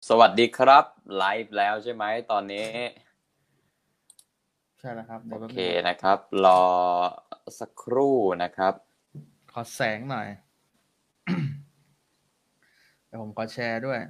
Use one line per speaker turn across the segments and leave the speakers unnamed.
สวัสดีครับไลฟ์แล้วใช่ไหมตอนนี้
ใช่แล้วครับเดี๋
โอเค
ยวแป๊บนึงครับ
นะครับรอสักครู่นะครับ
ขอแสงหน่อยเดี๋ยวผมขอแชร์ด้วย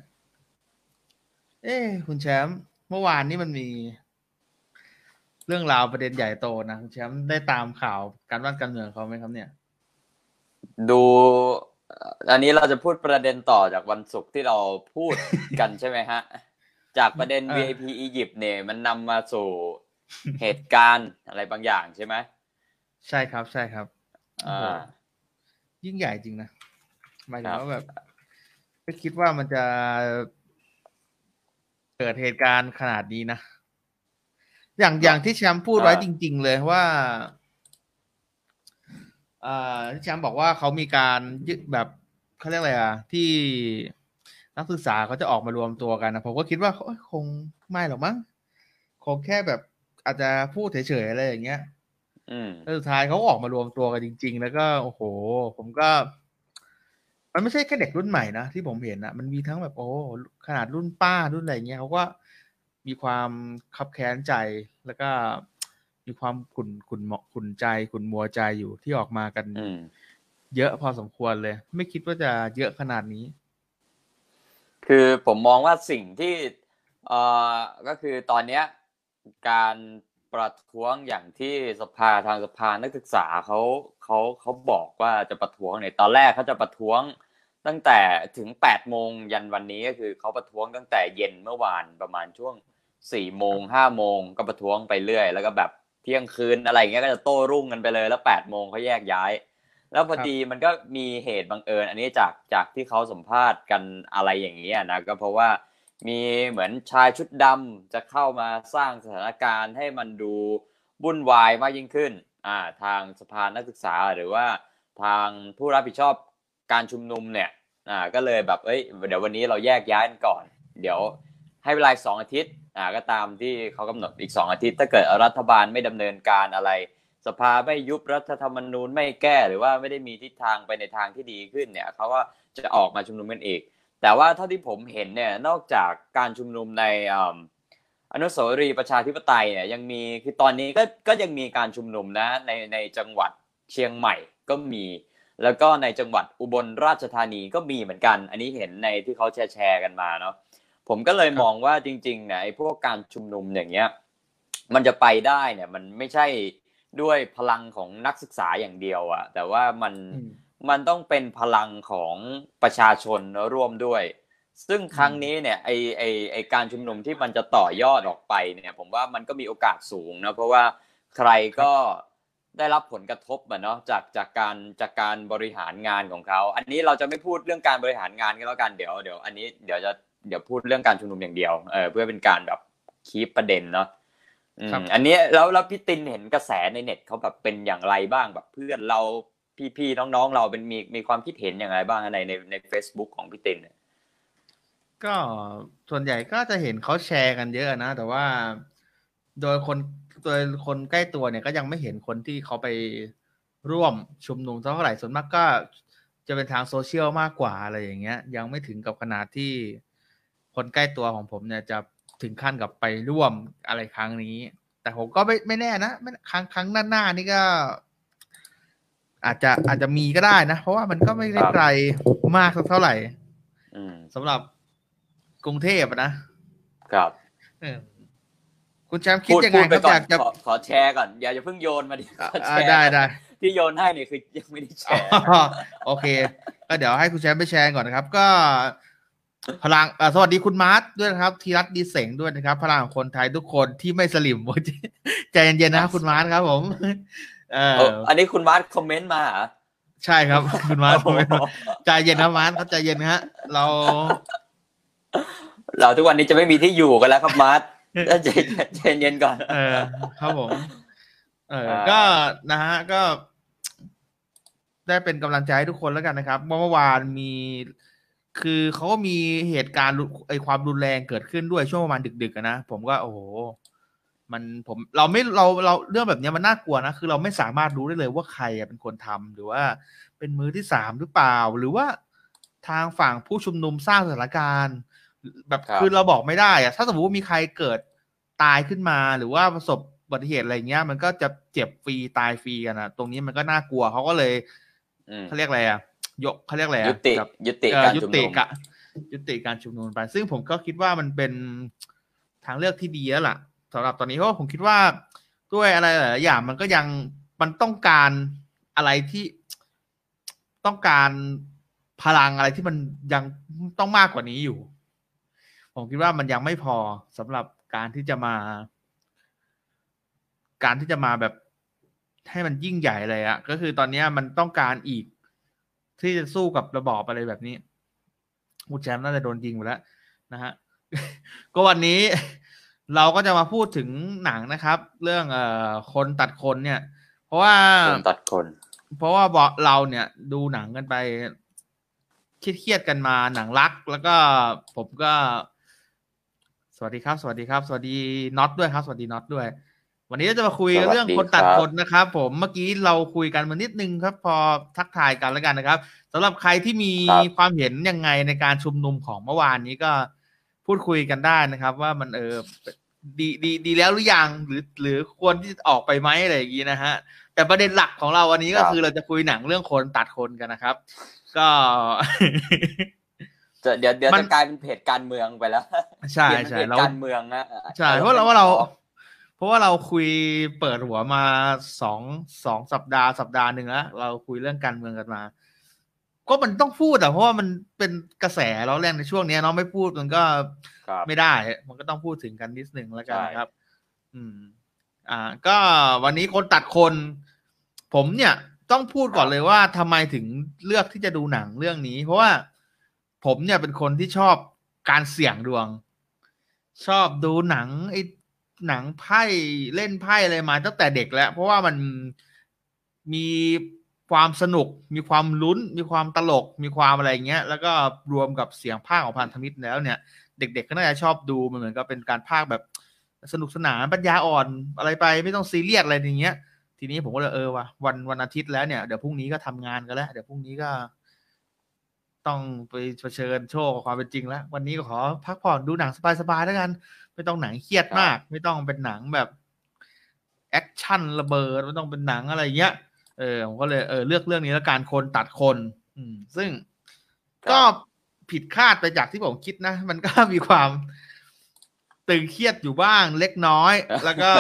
คุณแชมป์เมื่อวานนี้มันมีเรื่องราวประเด็นใหญ่โตนะคุณแชมป์ได้ตามข่าวการบ้านการเมืองเขาไหมครับเนี่ย
ดูอันนี้เราจะพูดประเด็นต่อจากวันศุกร์ที่เราพูดกันใช่ไหมฮะจากประเด็น
เออ
VIP อียิปต์เนี่ยมันนำมาสู่เหตุการณ์อะไรบางอย่างใช่ไหม
ใช่ครับใช่ครับโอ้
อ่
โห
า
ยิ่งใหญ่จริงนะหมาย
ครับ
ถึงว่าแบบไม่คิดว่ามันจะเกิดเหตุการณ์ขนาดนี้นะอย่างที่แชมป์พูดไว้จ
อ่า
ริงๆเลยว่าที่แชมป์บอกว่าเขามีการยึดแบบเขาเรียกอะไรที่นักศึกษาเขาจะออกมารวมตัวกันนะผมก็คิดว่าคงไม่หรอกมั้งคงแค่แบบอาจจะพูดเฉยๆอะไรอย่างเงี้ย
อืม
แล้วสุดท้ายเขาออกมารวมตัวกันจริงๆแล้วก็โอ้โหผมก็มันไม่ใช่แค่เด็กรุ่นใหม่นะที่ผมเห็นนะมันมีทั้งแบบโอ้ขนาดรุ่นป้ารุ่นอะไรเงี้ยเขาก็มีความคับแค้นใจแล้วก็มีความขุ่นใจขุ่นมัวใจอยู่ที่ออกมากัน
อืม
เยอะพอสมควรเลยไม่คิดว่าจะเยอะขนาดนี้
คือผมมองว่าสิ่งที่เอ่อก็คือตอนเนี้ยการประท้วงอย่างที่ทางสภานักศึกษาเขาบอกว่าจะประท้วงเนี่ยตอนแรกเขาจะประท้วงตั้งแต่ถึง8 โมงยันวันนี้ก็คือเขาประท้วงตั้งแต่เย็นเมื่อวานประมาณช่วง4 โมง5 โมงก็ประท้วงไปเรื่อยแล้วก็แบบเที่ยงคืนอะไรอย่างเงี้ยก็จะโต้รุ่งกันไปเลยแล้ว8 โมงเขาแยกย้าย แล้วพอ
ครับ
ดีมันก็มีเหตุบังเอิญอันนี้จากที่เขาสัมภาษณ์กันอะไรอย่างนี้นะก็เพราะว่ามีเหมือนชายชุดดำจะเข้ามาสร้างสถานการณ์ให้มันดูวุ่นวายมากยิ่งขึ้นทางสภานักศึกษาหรือว่าทางผู้รับผิดชอบการชุมนุมเนี่ยก็เลยแบบเดี๋ยววันนี้เราแยกย้ายกันก่อนเดี๋ยวให้เวลา2 อาทิตย์ก็ตามที่เขากำหนดอีก2 อาทิตย์ถ้าเกิดรัฐบาลไม่ดำเนินการอะไร สภาไม่ยุบรัฐธรรมนูญไม่แก้หรือว่าไม่ได้มีทิศทางไปในทางที่ดีขึ้นเนี่ยเขาก็จะออกมาชุมนุมกันอีกแต่ว่าเท่าที่ผมเห็นเนี่ยนอกจากการชุมนุมในอนุสาวรีย์ประชาธิปไตยเนี่ยยังมีคือตอนนี้ก็ยังมีการชุมนุมนะในจังหวัดเชียงใหม่ก็มีแล้วก็ในจังหวัดอุบลราชธานีก็มีเหมือนกันอันนี้เห็นในที่เขาแชร์กันมาเนาะผมก็เลย
ครับ
มองว่าจริงๆเนี่ยไอ้พวกการชุมนุมอย่างเงี้ยมันจะไปได้เนี่ยมันไม่ใช่ ด้วยพลังของนักศึกษาอย่างเดียวอะแต่ว่ามัน
อืม
มันต้องเป็นพลังของประชาชนร่วมด้วยซึ่งครั้ง
อืม
นี้เนี่ยไอการชุมนุมที่มันจะต่อยอดออกไปเนี่ยผมว่ามันก็มีโอกาสสูงนะเพราะว่าใครก็
ครับ
ได้รับผลกระทบเนาะจากการบริหารงานของเขาอันนี้เราจะไม่พูดเรื่องการบริหารงานกันแล้วกันเดี๋ยวอันนี้เดี๋ยวพูดเรื่องการชุมนุมอย่างเดียวเพื่อเป็นการแบบคีปประเด็นเนาะ
ครับ
อันนี้แล้วพี่ตินเห็นกระแสในเน็ตเขาแบบเป็นอย่างไรบ้างแบบเพื่อนเราพี่ๆน้องๆเราเป็นมีความคิดเห็นอย่างไรบ้างใน Facebook ของพี่ตินเนี่ย
ก็ส่วนใหญ่ก็จะเห็นเขาแชร์กันเยอะนะแต่ว่าโดยคนโดยคนใกล้ตัวเนี่ยก็ยังไม่เห็นคนที่เขาไปร่วมชุมนุมเท่าไหร่ส่วนมากก็จะเป็นทางโซเชียลมากกว่าอะไรอย่างเงี้ยยังไม่ถึงกับขนาดที่คนใกล้ตัวของผมเนี่ยจะถึงขั้นกับไปร่วมอะไรครั้งนี้แต่ผมก็ไม่แน่นะไม่ครั้งหน้านี่ก็อาจจะมีก็ได้นะเพราะว่ามันก็ไม่
ค
ได้
รับ
ไกลมากสักเท่าไหร่
อืม
สำหรับกรุงเทพอะนะ
ครับ
เออคุณแชมป์คิ
พู
ดยังไง
ดพูดไปก่อน
ครับอยากจะ
ขอแชร์ก่อนอย่าเพิ่งโยนมาดิขอแชร์ก่อน
ได้ได้
ที่โยนให้เนี่ยคือยังไม่ได้แช
อ๋อ
ร์นะ
โอเคก็เดี๋ยวให้คุณแชมป์ไปแชร์ก่อนนะครับก็พลังสวัสดีคุณมาร์ทด้วยนะครับธีรัตน์ดีเสงด้วยนะครับพลังของคนไทยทุกคนที่ไม่สลิมใจเย็นๆนะครับคุณมาร์ทครับผมเออ
อันนี้คุณมาร์คคอมเมนต์มาเหรอ
ใช่ครับคุณมาร์ทใจเย็นนะมาร์ทครับใจเย็นนะฮะเรา
เราทุกวันนี้จะไม่มีที่อยู่กันแล้วครับมาร์คใจเย็นก่อน
เออครับผม
อ่
ก็
า
นะฮะก็ได้เป็นกำลังใจให้ทุกคนแล้วกันนะครับเมื่อวานมีคือเขาก็มีเหตุการณ์ความรุนแรงเกิดขึ้นด้วยช่วงประมาณดึกๆนะผมก็โอ้โหเราไม่เราเรื่องแบบนี้มันน่ากลัวนะคือเราไม่สามารถรู้ได้เลยว่าใครเป็นคนทำหรือว่าเป็นมือที่สามหรือเปล่าหรือว่าทางฝั่งผู้ชุมนุมสร้างสถานการณ์แบบคือเราบอกไม่ได้อะถ้าสมมติว่ามีใครเกิดตายขึ้นมาหรือว่าประสบอุบัติเหตุอะไรเงี้ยมันก็จะเจ็บฟรีตายฟรีกันนะตรงนี้มันก็น่ากลัวเขาก็เลยเขาเรียกอะไรอ่ะเขาเรียกอะไรอ่ะ
ยุติการชุมนุม
ยุติการชุมนุมไปซึ่งผมก็คิดว่ามันเป็นทางเลือกที่ดีแล้วล่ะสำหรับตอนนี้เพราะว่าผมคิดว่าด้วยอะไรหลายอย่างมันก็ยังมันต้องการอะไรที่ต้องการพลังอะไรที่มันยังต้องมากกว่านี้อยู่ผมคิดว่ามันยังไม่พอสำหรับการที่จะมาแบบให้มันยิ่งใหญ่เลยอะก็คือตอนนี้มันต้องการอีกที่จะสู้กับระบอบอะไรแบบนี้มูแชมป์น่าจะโดนยิงไปแล้วนะฮะ ก็วันนี้เราก็จะมาพูดถึงหนังนะครับเรื่องคนตัดคนเนี่ยเพราะว่า
คนตัดคน
เพราะว่าเราเนี่ยดูหนังกันไปเครียดกันมาหนังรักแล้วก็ผมก็สวัสดีครับสวัสดีน็อตด้วยครับสวัสดีน็อตด้วยวันนี้จะมาคุยเรื่องคนตัดคนนะครับผมเมื่อกี้เราคุยกันมานิดนึงครับพอทักทายกันแล้วกันนะครับสำหรับใครที่มีความเห็นยังไงในการชุมนุมของเมื่อวานนี้ก็พูดคุยกันได้นะครับว่ามันดีแล้วหรือยังหรือควรที่จะออกไปไหมอะไรอย่างนี้นะฮะแต่ประเด็นหลักของเราวันนี้ก็คือเราจะคุยหนังเรื่องคนตัดคนกันนะครับก็
เดี๋ยวจะกลายเป็นเพจการเมืองไปแล้ว
ใช่
เราการเมืองนะ
ใช่เพราะว่าเราคุยเปิดหัวมาสองสัปดาห์หนึ่งแล้วเราคุยเรื่องการเมืองกันมาก็มันต้องพูดเพราะว่ามันเป็นกระแสร้อนแรงในช่วงนี้เนาะไม่พูดมันก็ไม่ได้มันก็ต้องพูดถึงกันนิดนึงแล้วกันครับก็วันนี้คนตัดคนผมเนี่ยต้องพูดก่อนเลยว่าทำไมถึงเลือกที่จะดูหนังเรื่องนี้เพราะว่าผมเนี่ยเป็นคนที่ชอบการเสี่ยงดวงชอบดูหนังหนังไพ่เล่นไพ่อะไรมาตั้งแต่เด็กแล้วเพราะว่ามันมีความสนุกมีความลุ้นมีความตลกมีความอะไรเงี้ยแล้วก็รวมกับเสียงพากย์ของพันธมิตรแล้วเนี่ยเด็กๆก็น่าจะชอบดูมันเหมือนกับเป็นการพากย์แบบสนุกสนานปัญญาอ่อนอะไรไปไม่ต้องซีเรียสอะไรอย่างเงี้ยทีนี้ผมก็เลยว่ะวันอาทิตย์แล้วเนี่ยเดี๋ยวพรุ่งนี้ก็ทำงานกันแล้วเดี๋ยวพรุ่งนี้ก็ต้องไปเผชิญโชคกับความเป็นจริงแล้ววันนี้ก็ขอพักผ่อนดูหนังสบายๆแล้วกันไม่ต้องหนังเครียดมากไม่ต้องเป็นหนังแบบแอคชั่นระเบิดไม่ต้องเป็นหนังอะไรเงี้ยผมก็เลยเลือกเรื่องนี้แล้วการคนตัดคนซึ่งก็ผิดคาดไปจากที่ผมคิดนะมันก็มีความตึงเครียดอยู่บ้างเล็กน้อยแล้วก็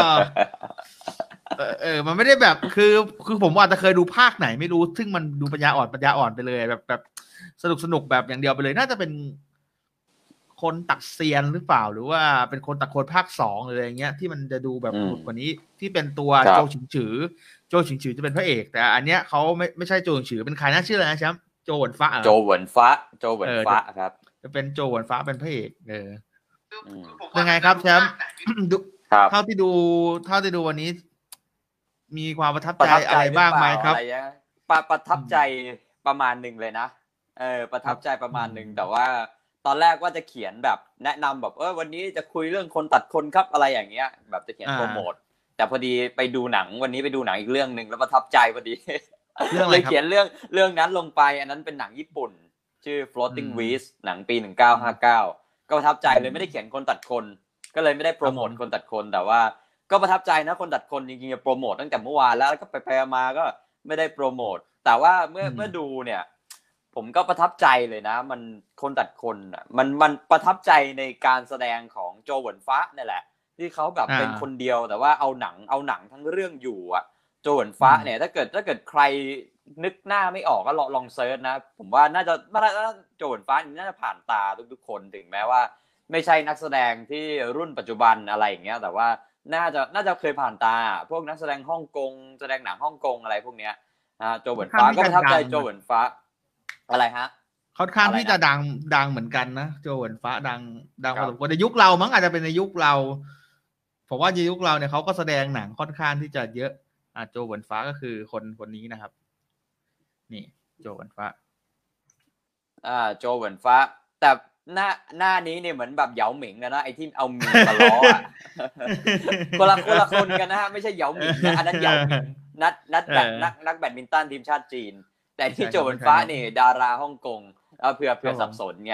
มันไม่ได้แบบคือผมอาจจะเคยดูภาคไหนไม่รู้ซึ่งมันดูปัญญาอ่อนไปเลยแบบสนุกแบบอย่างเดียวไปเลยน่าจะเป็นคนตัดเซียนหรือเปล่าหรือว่าเป็นคนตัดคนภาค2อะไรอย่างเงี้ยที่มันจะดูแบบสนุกกว่านี้ที่เป็นตัวโจฉิงฉือจะเป็นพระเอกแต่อันเนี้ยเขาไม่ใช่โจฉิงฉือเป็นใครน่าชื่ออะไรนะแชมป์โจหวนฟ้าครับจะเป็นโจหวนฟ้าเป็นพระเอกยังไงครับแชมป์เท่าที่ดูวันนี้มีความประทับใจอะไรบ้างไหมครับ
ประทับใจประมาณนึงเลยนะประทับใจประมาณนึงแต่ว่าตอนแรกว่าจะเขียนแบบแนะนำแบบวันนี้จะคุยเรื่องคนตัดคนครับอะไรอย่างเงี้ยแบบจะเขียนโปรโมทแต่พอดีไปดูหนังวันนี้ไปดูหนังอีกเรื่องนึงแล้วประทับใจพอดีเลยเขียนเรื่องนั้นลงไปอันนั้นเป็นหนังญี่ปุ่นชื่อ Floating Weeds หนังปี1959ก็ประทับใจเลยไม่ได้เขียนคนตัดคนก็เลยไม่ได้โปรโมทคนตัดคนแต่ว่าก็ประทับใจนะคนตัดคนจริงๆจะโปรโมทตั้งแต่เมื่อวานแล้วก็ไปมาก็ไม่ได้โปรโมทแต่ว่าเมื่อดูเนี่ยผมก็ประทับใจเลยนะมันคนตัดคนอ่ะมันประทับใจในการแสดงของโจหวนฟ้านี่แหละที่เขาแบบเป็นคนเดียวแต่ว่าเอาหนังทั้งเรื่องอยู่อ่ะโจหวนฟ้าเนี่ยถ้าเกิดใครนึกหน้าไม่ออกก็ลองเซิร์ชนะผมว่าน่าจะโจหวนฟ้านี่น่าจะผ่านตาทุกคนถึงแม้ว่าไม่ใช่นักแสดงที่รุ่นปัจจุบันอะไรอย่างเงี้ยแต่ว่าน่าจะเคยผ่านตาพวกนักแสดงฮ่องกงแสดงหนังฮ่องกงอะไรพวกเนี้ยโจหวนฟ้าก็ประทับใจโจหวนฟ้าอะไรฮะ
ค่อนข้างที่จะดังเหมือนกันนะโจหวนฟ้าดังพอสมควรในยุคเรามั้งอาจจะเป็นในยุคเราผมว่าในยุคเราเนี่ยเขาก็แสดงหนังค่อนข้างที่จะเยอะโจหวนฟ้าก็คือคนนี้นะครับนี่โจหวนฟ้า
โจหวนฟ้าแต่หน้านี้เนี่ยเหมือนแบบเหยาหมิงนะไอ้ที่เอามีมาล้อคนละคนกันนะฮะไม่ใช่เหยาหมิงนะอันนั้นเหยาหมิงนักแบดมินตันทีมชาติจีนแต่ที่โจหวนฟ้านี่ดาราฮ่องกงเผื่อสับสนไง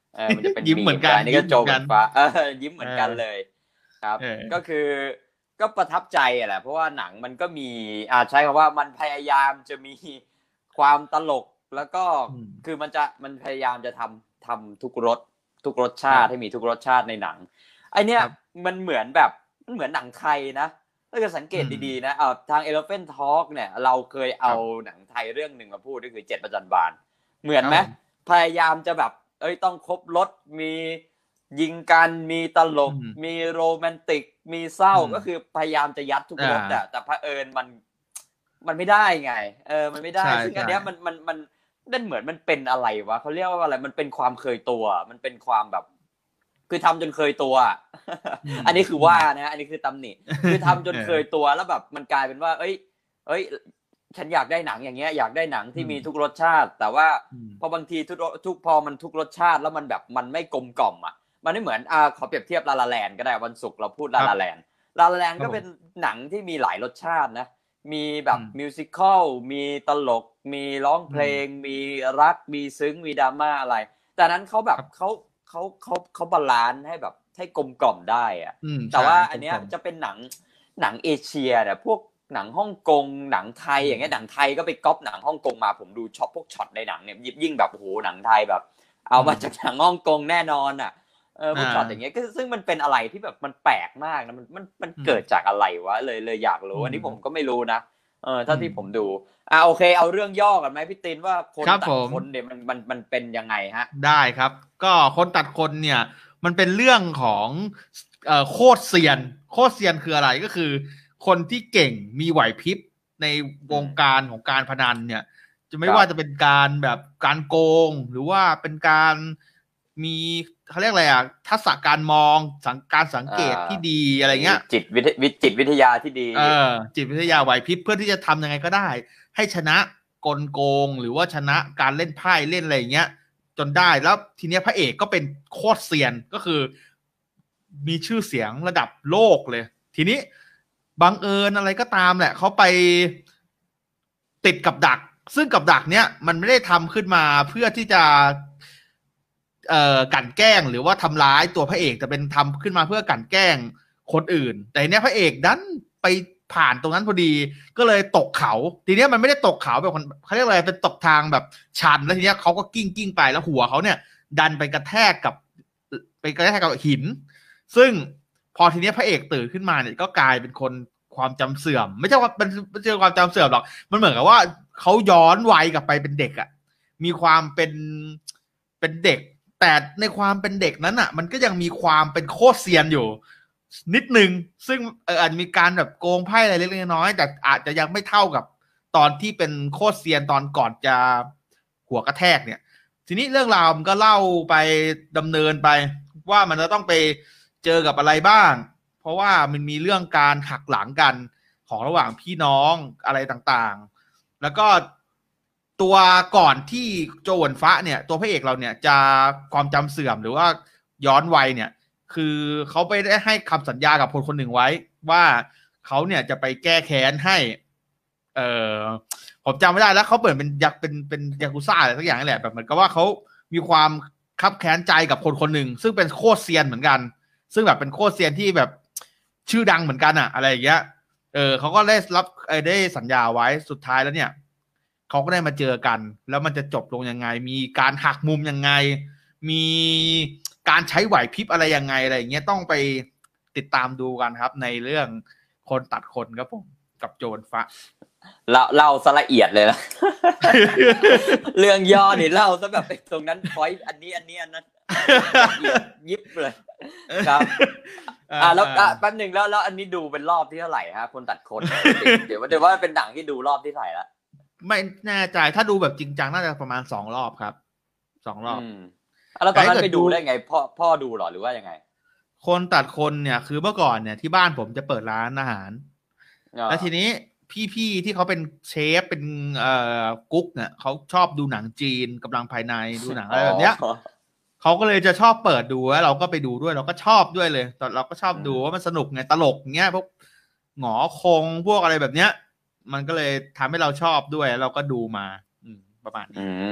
มันจะเป็น
ยิ้มเหมือนกัน
อันนี้ก็โจกันฟ้ายิ้มเหมือนกันเลยครับก็คือก็ประทับใจแหละเพราะว่าหนังมันก็มีใช้คำว่ามันพยายามจะมีความตลกแล้วก็คือมันพยายามจะทำทุกรสชาติให้มีทุกรสชาติในหนังไอเนี้ยมันเหมือนหนังไทยนะถ้าเกิดสังเกตดีๆนะทาง Elephant Talk เนี่ยเราเคยเอาหนังไทยเรื่องหนึ่งมาพูดก็คือ7 ประจันบานเหมือนไหมพยายามจะแบบต้องครบรสมียิงกันมีตลกมีโรแมนติกมีเศร้าก็คือพยายามจะยัดทุกรสแต่เผอิญมันไม่ได้ไงมันไม่ได้ซึ่งอันเนี้ยมันนั่นเหมือนมันเป็นอะไรวะเขาเรียกว่าอะไรมันเป็นความเคยตัวมันเป็นความแบบคือทำจนเคยตัวอันนี้คือว่านะอันนี้คือตำหนิคือทำจนเคยตัวแล้วแบบมันกลายเป็นว่าเอ้ยฉันอยากได้หนังอย่างเงี้ยอยากได้หนังที่มีทุกรสชาติแต่ว่าพอบางทีพอมันทุกรสชาติแล้วมันแบบมันไม่กลมกล่อมอ่ะมันไม่เหมือนขอเปรียบเทียบลาลาแลนด์ก็ได้วันศุกร์เราพูดลาลาแลนด์ก็เป็นหนังที่มีหลายรสชาตินะมีแบบมิวสิคอลมีตลกมีร้องเพลงมีรักมีซึ้งมีดราม่าอะไรแต่นั้นเขาแบบเขาบาลานซ์ให้แบบให้กลมกล่อมได้อะแต่ว่าอันเนี้ยจะเป็นหนังเอเชียเนี่ยพวกหนังฮ่องกงหนังไทยอย่างเงี้ยหนังไทยก็ไปก๊อปหนังฮ่องกงมาผมดูพวกช็อตในหนังเนี่ยยิ่งแบบโอ้โหหนังไทยแบบเอามาจากหนังฮ่องกงแน่นอนอ่ะพวกช็อตอย่างเงี้ยซึ่งมันเป็นอะไรที่แบบมันแปลกมากนะมันเกิดจากอะไรวะเลยอยากรู้อันนี้ผมก็ไม่รู้นะถ้าที่ผมดูโอเคเอาเรื่องย่อกันไหมพี่ตินว่าคนตัดคนเนี่ยมันเป็นยังไงฮะ
ได้ครับก็คนตัดคนเนี่ยมันเป็นเรื่องของโคตรเซียนคืออะไรก็คือคนที่เก่งมีไหวพริบในวงการของการพนันเนี่ยจะไม่ว่าจะเป็นการแบบการโกงหรือว่าเป็นการมีเขาเรียกอะไรทักษะการมองการสังเกตที่ดีอะไรเงี้ย
จิตวิทยาที่ดี
จิตวิทยาไหวพริบเพื่อที่จะทำยังไงก็ได้ให้ชนะกลโกงหรือว่าชนะการเล่นไพ่เล่นอะไรเงี้ยจนได้แล้วทีเนี้ยพระเอกก็เป็นโคตรเซียนก็คือมีชื่อเสียงระดับโลกเลยทีนี้บังเอิญอะไรก็ตามแหละเขาไปติดกับดักซึ่งกับดักเนี้ยมันไม่ได้ทำขึ้นมาเพื่อที่จะกลั่นแกล้งหรือว่าทำร้ายตัวพระเอกแต่เป็นทำขึ้นมาเพื่อกลั่นแกล้งคนอื่นแต่เนี้ยพระเอกดันไปผ่านตรงนั้นพอดีก็เลยตกเขาทีเนี้ยมันไม่ได้ตกเขาแบบเขาเรียกอะไรเป็นตกทางแบบชันแล้วทีเนี้ยเขาก็กิ้งไปแล้วหัวเขาเนี่ยดันไปกระแทกกับหินซึ่งพอทีเนี้ยพระเอกตื่นขึ้นมาเนี่ยก็กลายเป็นคนความจำเสื่อมไม่ใช่ว่าเป็นความจำเสื่อมหรอกมันเหมือนกับว่าเขาย้อนวัยกลับไปเป็นเด็กมีความเป็นเด็กแต่ในความเป็นเด็กนั้นมันก็ยังมีความเป็นโคตรเซียนอยู่นิดนึงซึ่งอาจจะมีการแบบโกงไพ่อะไรเล็กๆน้อยๆแต่อาจจะยังไม่เท่ากับตอนที่เป็นโคตรเซียนตอนก่อนจะหัวกระแทกเนี่ยทีนี้เรื่องราวมันก็เล่าไปดำเนินไปว่ามันจะต้องไปเจอกับอะไรบ้างเพราะว่ามันมีเรื่องการหักหลังกันของระหว่างพี่น้องอะไรต่างๆแล้วก็ตัวก่อนที่โจวนฟ้าเนี่ยตัวพระเอกเราเนี่ยจะความจำเสื่อมหรือว่าย้อนวัยเนี่ยคือเขาไปได้ให้คำสัญญากับคนคนหนึ่งไว้ว่าเขาเนี่ยจะไปแก้แค้นให้ผมจำไม่ได้แล้วเขาเปิดเป็นยากุซ่าอะไรสักอย่างนี่แหละแบบเหมือนกับว่าเขามีความคับแค้นใจกับคนคนหนึ่งซึ่งเป็นโคตรเซียนเหมือนกันซึ่งแบบเป็นโคตรเซียนที่แบบชื่อดังเหมือนกันอะไรอย่างเงี้ยเขาก็ได้สัญญาไว้สุดท้ายแล้วเนี่ยเขาก็ได้มาเจอกันแล้วมันจะจบลงยังไงมีการหักมุมยังไงมีการใช้ไหวพริบอะไรยังไงอะไรอย่างเงี้ยต้องไปติดตามดูกันครับในเรื่องคนตัดคนครับผมกับโจนฟ้า
เล่าซะละเอียดเลยนะ เรื่องย่อนี่เล่าซะแบบตรงนั้นพอยต์อันนี้อันนั้นยิบเลยครับแล้วแป๊บนึงแล้วอันนี้ดูเป็นรอบที่เท่าไหร่ฮะคนตัดคนเดี๋ยวว่าเป็นหนังที่ดูรอบที่เท่าไหร่ละ
ไม่แน่ใจถ้าดูแบบจริงจังน่าจะประมาณ2 รอบครับ2 รอบ
แล้วตอนนั้นไปดูได้ไงพ่อดูหรอหรือว่ายังไง
คนตัดคนเนี่ยคือเมื่อก่อนเนี่ยที่บ้านผมจะเปิดร้านอาหารแล้วทีนี้พี่ที่เขาเป็นเชฟเป็นกุ๊กเนี่ยเขาชอบดูหนังจีนกำลังภายในดูหนังอะไรแบบเนี้ยเขาก็เลยจะชอบเปิดดูแล้วเราก็ไปดูด้วยเราก็ชอบด้วยเลยตอนเราก็ชอบดูว่ามันสนุกไงตลกเงี้ยพวกหงอคงพวกอะไรแบบเนี้ยมันก็เลยทำให้เราชอบด้วยเราก็ดูมาประมาณนี้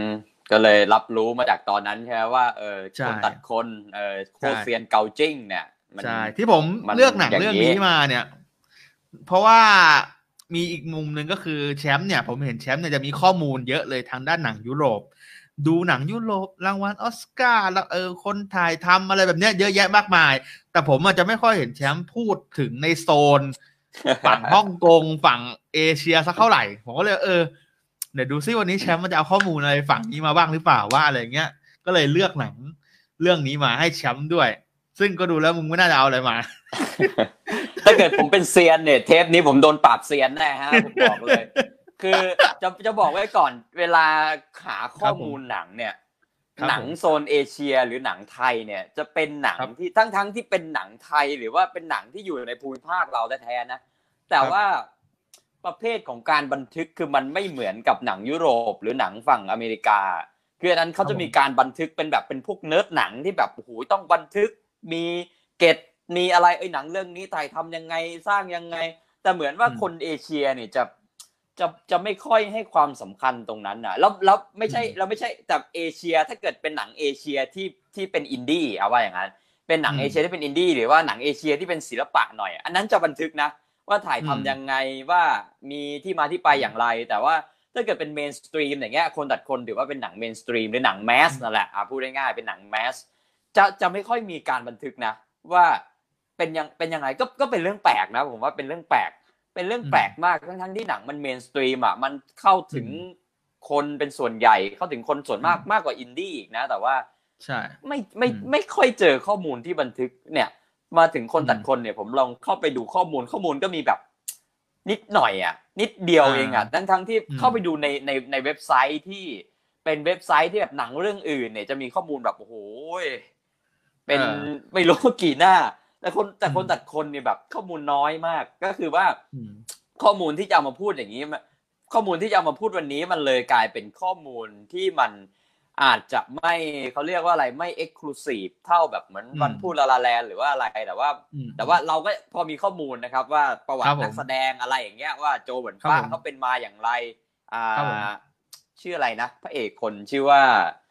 ก็เลยรับรู้มาจากตอนนั้นใช่ไหมว่าคนตัดคนโคตรเซียนเกาจิ้งเนี่ย
ใช่ที่ผมเลือกหนังเรื่องนี้มาเนี่ยเพราะว่ามีอีกมุมหนึ่งก็คือแชมป์เนี่ยผมเห็นแชมป์เนี่ยจะมีข้อมูลเยอะเลยทางด้านหนังยุโรปดูหนังยุโรปรางวัลออสการ์แล้วคนถ่ายทำอะไรแบบเนี้ยเยอะแยะมากมายแต่ผมอาจจะไม่ค่อยเห็นแชมป์พูดถึงในโซนฝั่งฮ่องกงฝั่งเอเชียสักเท่าไหร่ผมก็เลยเดี๋ยวดูซิวันนี้แชมป์มันจะเอาข้อมูลอะไรฝั่งนี้มาบ้างหรือเปล่าว่าอะไรเงี้ยก็เลยเลือกหนังเรื่องนี้มาให้แชมป์ด้วยซึ่งก็ดูแล้วมึงไม่น่าจะเอาอะไรมา
ถ้าเกิดผมเป็นเซียนเนี่ยเทปนี้ผมโดนปราบเซียนแน่ฮะผมบอกเลยคือจะบอกไว้ก่อนเวลาหาข้อมูลหนังเนี่ยหนังโซนเอเชียหรือหนังไทยเนี่ยจะเป็นหนังที่ทั้งที่เป็นหนังไทยหรือว่าเป็นหนังที่อยู่ในภูมิภาคเราแท้ๆนะแต่ว่าประเภทของการบันทึกคือมันไม่เหมือนกับหนังยุโรปหรือหนังฝั่งอเมริกาคืออันนั้นเขาจะมีการบันทึกเป็นแบบเป็นพวกเนิร์ดหนังที่แบบโอ้โหต้องบันทึกมีเกตมีอะไรหนังเรื่องนี้ถ่ายทำยังไงสร้างยังไงแต่เหมือนว่าคนเอเชียเนี่ยจะไม่ค่อยให้ความสำคัญตรงนั้นนะแล้วไม่ใช่แต่เอเชียถ้าเกิดเป็นหนังเอเชียที่เป็นอินดี้เอาว่าอย่างนั้นเป็นหนังเอเชียที่เป็นอินดี้หรือว่าหนังเอเชียที่เป็นศิลปะหน่อยอันนั้นจะบันทึกนะว่าถ่ายทำยังไงว่ามีที่มาที่ไปอย่างไรแต่ว่าถ้าเกิดเป็นเมนสตรีมอย่างเงี้ยคนตัดคนถือว่าเป็นหนังเมนสตรีมหรือหนังแมสนั่นแหละพูดง่ายๆเป็นหนังแมสจะไม่ค่อยมีการบันทึกนะว่าเป็นยังไงก็เป็นเรื่องแปลกนะผมว่าเป็นเรื่องแปลกมากทั้งที่หนังมันเมนสตรีมมันเข้าถึงคนเป็นส่วนใหญ่เข้าถึงคนส่วนมากกว่าอินดี้อีกนะแต่ว่า
ใช่
ไม่ค่อยเจอข้อมูลที่บันทึกเนี่ยมาถึงคนตัดคนเนี่ยผมลองเข้าไปดูข้อมูลก็มีแบบนิดหน่อยนิดเดียวเองทั้งที่เข้าไปดูในเว็บไซต์ที่เป็นเว็บไซต์ที่แบบหนังเรื่องอื่นเนี่ยจะมีข้อมูลแบบโอ้โหเป็นไม่รู้กี่หน้าแต่คนตัดคนเนี่ยแบบข้อมูลน้อยมากก็คือว่าข้อมูลที่จะเอามาพูดอย่างนี้ข้อมูลที่จะเอามาพูดวันนี้มันเลยกลายเป็นข้อมูลที่มันอาจจะไม่เขาเรียกว่าอะไรไม่เอ็กซ์คลูซีฟเท่าแบบเหมือนวันพูดลาลาแลนหรือว่าอะไรแต่ว่าเราก็พอมีข้อมูลนะครับว่าประวัตินักแสดงอะไรอย่างเงี้ยว่าโจเหวินฟ้าเขาเป็นมาอย่างไรชื่ออะไรนะพระเอกคนชื่อว่า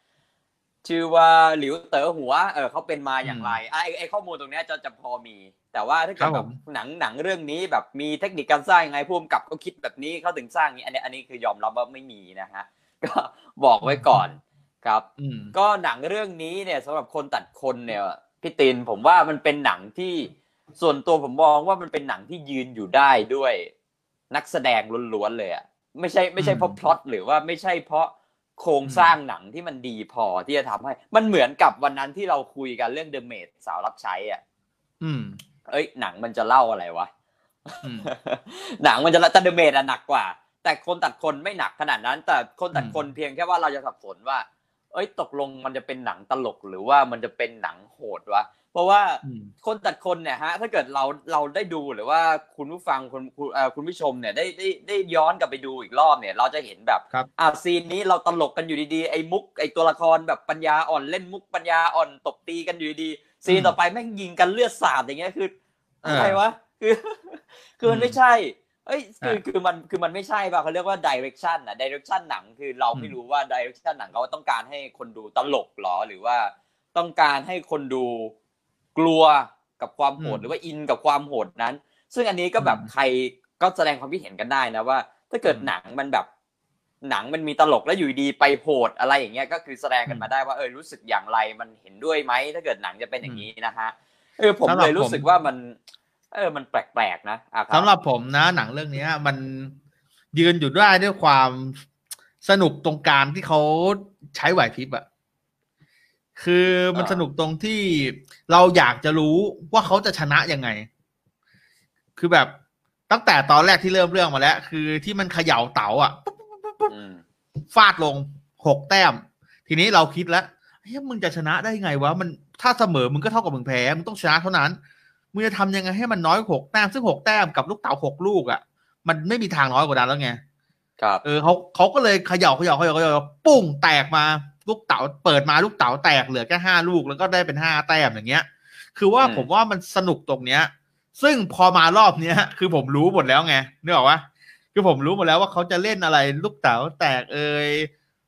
หลิวเต๋อหัวเขาเป็นมาอย่างไรไอ้ข้อมูลตรงนี้จะพอมีแต่ว่าถ้าเกิดแบบหนังเรื่องนี้แบบมีเทคนิคการสร้างยังไงผู้กำกับเขาคิดแบบนี้เขาถึงสร้างนี้อันนี้คือยอมรับว่าไม่มีนะฮะก็บอกไว้ก่อนครับก็หนังเรื่องนี้เนี่ยสำหรับคนตัดคนเนี่ยพี่ตินผมว่ามันเป็นหนังที่ส่วนตัวผมมองว่ามันเป็นหนังที่ยืนอยู่ได้ด้วยนักแสดงล้วนๆเลยไม่ใช่เพราะพล็อตหรือว่าไม่ใช่เพราะโครงสร้างหนังที่มันดีพอที่จะทำให้มันเหมือนกับวันนั้นที่เราคุยกันเรื่อง The Maid สาวรับใช้หนังมันจะเล่าอะไรวะหนังมันจะแต่ The Maid หนักกว่าแต่คนตัดคนไม่หนักขนาดนั้นแต่คนตัดคนเพียงแค่ว่าเราจะสับสนว่าตกลงมันจะเป็นหนังตลกหรือว่ามันจะเป็นหนังโหดวะเพราะว่าคนตัดคนเนี่ยฮะถ้าเกิดเราได้ดูหรือว่าคุณผู้ฟังคุณผู้ชมเนี่ยได้ย้อนกลับไปดูอีกรอบเนี่ยเราจะเห็นแบบซีนนี้เราตลกกันอยู่ดีๆไอ้มุกไอ้ตัวละครแบบปัญญาอ่อนเล่นมุกปัญญาอ่อนตบตีกันอยู่ดีๆซีนต่อไปแม่งยิงกันเลือดสาดอย่างเงี้ยคืออะไรวะคือมันไม่ใช่คือมันไม่ใช่ป่ะเขาเรียกว่า direction direction หนังคือเราไม่รู้ว่า direction หนังเขาต้องการให้คนดูตลกหรอหรือว่าต้องการให้คนดูกลัวกับความโหดหรือว่าอินกับความโหดนั้นซึ่งอันนี้ก็แบบใครก็แสดงความคิดเห็นกันได้นะว่าถ้าเกิดหนังมันแบบหนังมันมีตลกแล้วอยู่ดีไปโหดอะไรอย่างเงี้ยก็คือแสดงกันมาได้ว่ารู้สึกอย่างไรมันเห็นด้วยไหมถ้าเกิดหนังจะเป็นอย่างนี้นะฮะผมเลยรู้สึกว่ามันแปลกๆนะ
สำหรับผมนะหนังเรื่องนี้มันยืนอยู่ได้ด้วยความสนุกตรงการที่เขาใช้ไหวพริบคือมันสนุกตรงที่เราอยากจะรู้ว่าเขาจะชนะยังไงคือแบบตั้งแต่ตอนแรกที่เริ่มเรื่องมาแล้วคือที่มันเขย่าเต๋าฟาดลง6 แต้มทีนี้เราคิดแล้วมึงจะชนะได้ไงวะมันถ้าเสมอมึงก็เท่ากับมึงแพ้มึงต้องชนะเท่านั้นมึงจะทำยังไงให้มันน้อย6 แต้มซึ่ง6 แต้มกับลูกเต๋า6 ลูกมันไม่มีทางน้อยกว่านั้นแล้วไง
ครับ
เขาก็เลยเขย่าปุ้งแตกมาลูกเต๋าเปิดมาลูกเต๋าแตกเหลือแค่5 ลูกแล้วก็ได้เป็น5 แต้มอย่างเงี้ยคือว่าผมว่ามันสนุกตรงเนี้ยซึ่งพอมารอบเนี้ยคือผมรู้หมดแล้วไงนึกออกปะคือผมรู้หมดแล้วว่าเขาจะเล่นอะไรลูกเต๋าแตก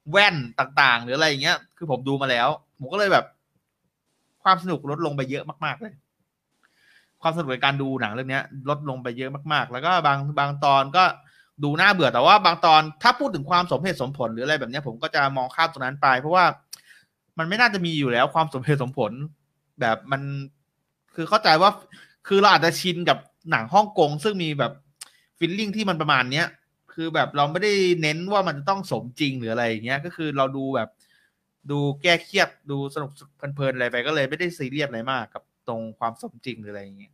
แว่นต่างๆหรืออะไรอย่างเงี้ยคือผมดูมาแล้วผมก็เลยแบบความสนุกลดลงไปเยอะมากๆเลยความสนุกในการดูหนังเรื่องนี้ลดลงไปเยอะมากๆแล้วก็บางตอนก็ดูน่าเบื่อแต่ว่าบางตอนถ้าพูดถึงความสมเหตุสมผลหรืออะไรแบบนี้ผมก็จะมองข้ามตรงนั้นไปเพราะว่ามันไม่น่าจะมีอยู่แล้วความสมเหตุสมผลแบบมันคือเข้าใจว่าคือเราอาจจะชินกับหนังฮ่องกงซึ่งมีแบบฟีลลิ่งที่มันประมาณเนี้ยคือแบบเราไม่ได้เน้นว่ามันจะต้องสมจริงหรืออะไรอย่างเงี้ยก็คือเราดูแบบดูแก้เครียดดูสนุกเพลินๆอะไรไปก็เลยไม่ได้ซีเรียสอะไรมากกับตรงความสมจริงหรืออะไรอย่างเงี้ย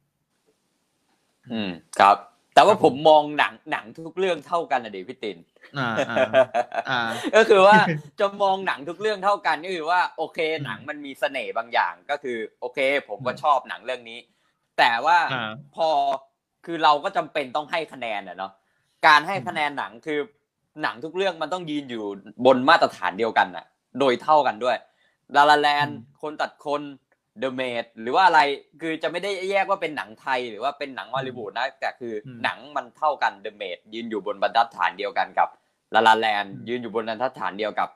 ครับแต่ว่าผมมองหนังทุกเรื่องเท่ากันนะเดพี่ตินก็คือว่าจะมองหนังทุกเรื่องเท่ากันก็คือว่าโอเคหนังมันมีเสน่ห์บางอย่างก็คือโอเคผมก็ชอบหนังเรื่องนี้แต่ว่าพอคือเราก็จำเป็นต้องให้คะแนนเนาะการให้คะแนนหนังคือหนังทุกเรื่องมันต้องยืนอยู่บนมาตรฐานเดียวกันน่ะโดยเท่ากันด้วยลาลาแลนด์คนตัดคนThe Maid หรือว่าอะไรคือจะไม่ได้แยกว่าเป็นหนังไทยหรือว่าเป็นหนังฮอลลีวูดนะแต่คือหนังมันเท่ากัน The Maid ยืนอยู่บนบรรทัดฐานเดียวกันกับ La La Land ยืนอยู่บนบรรทัดฐานเดียวกับ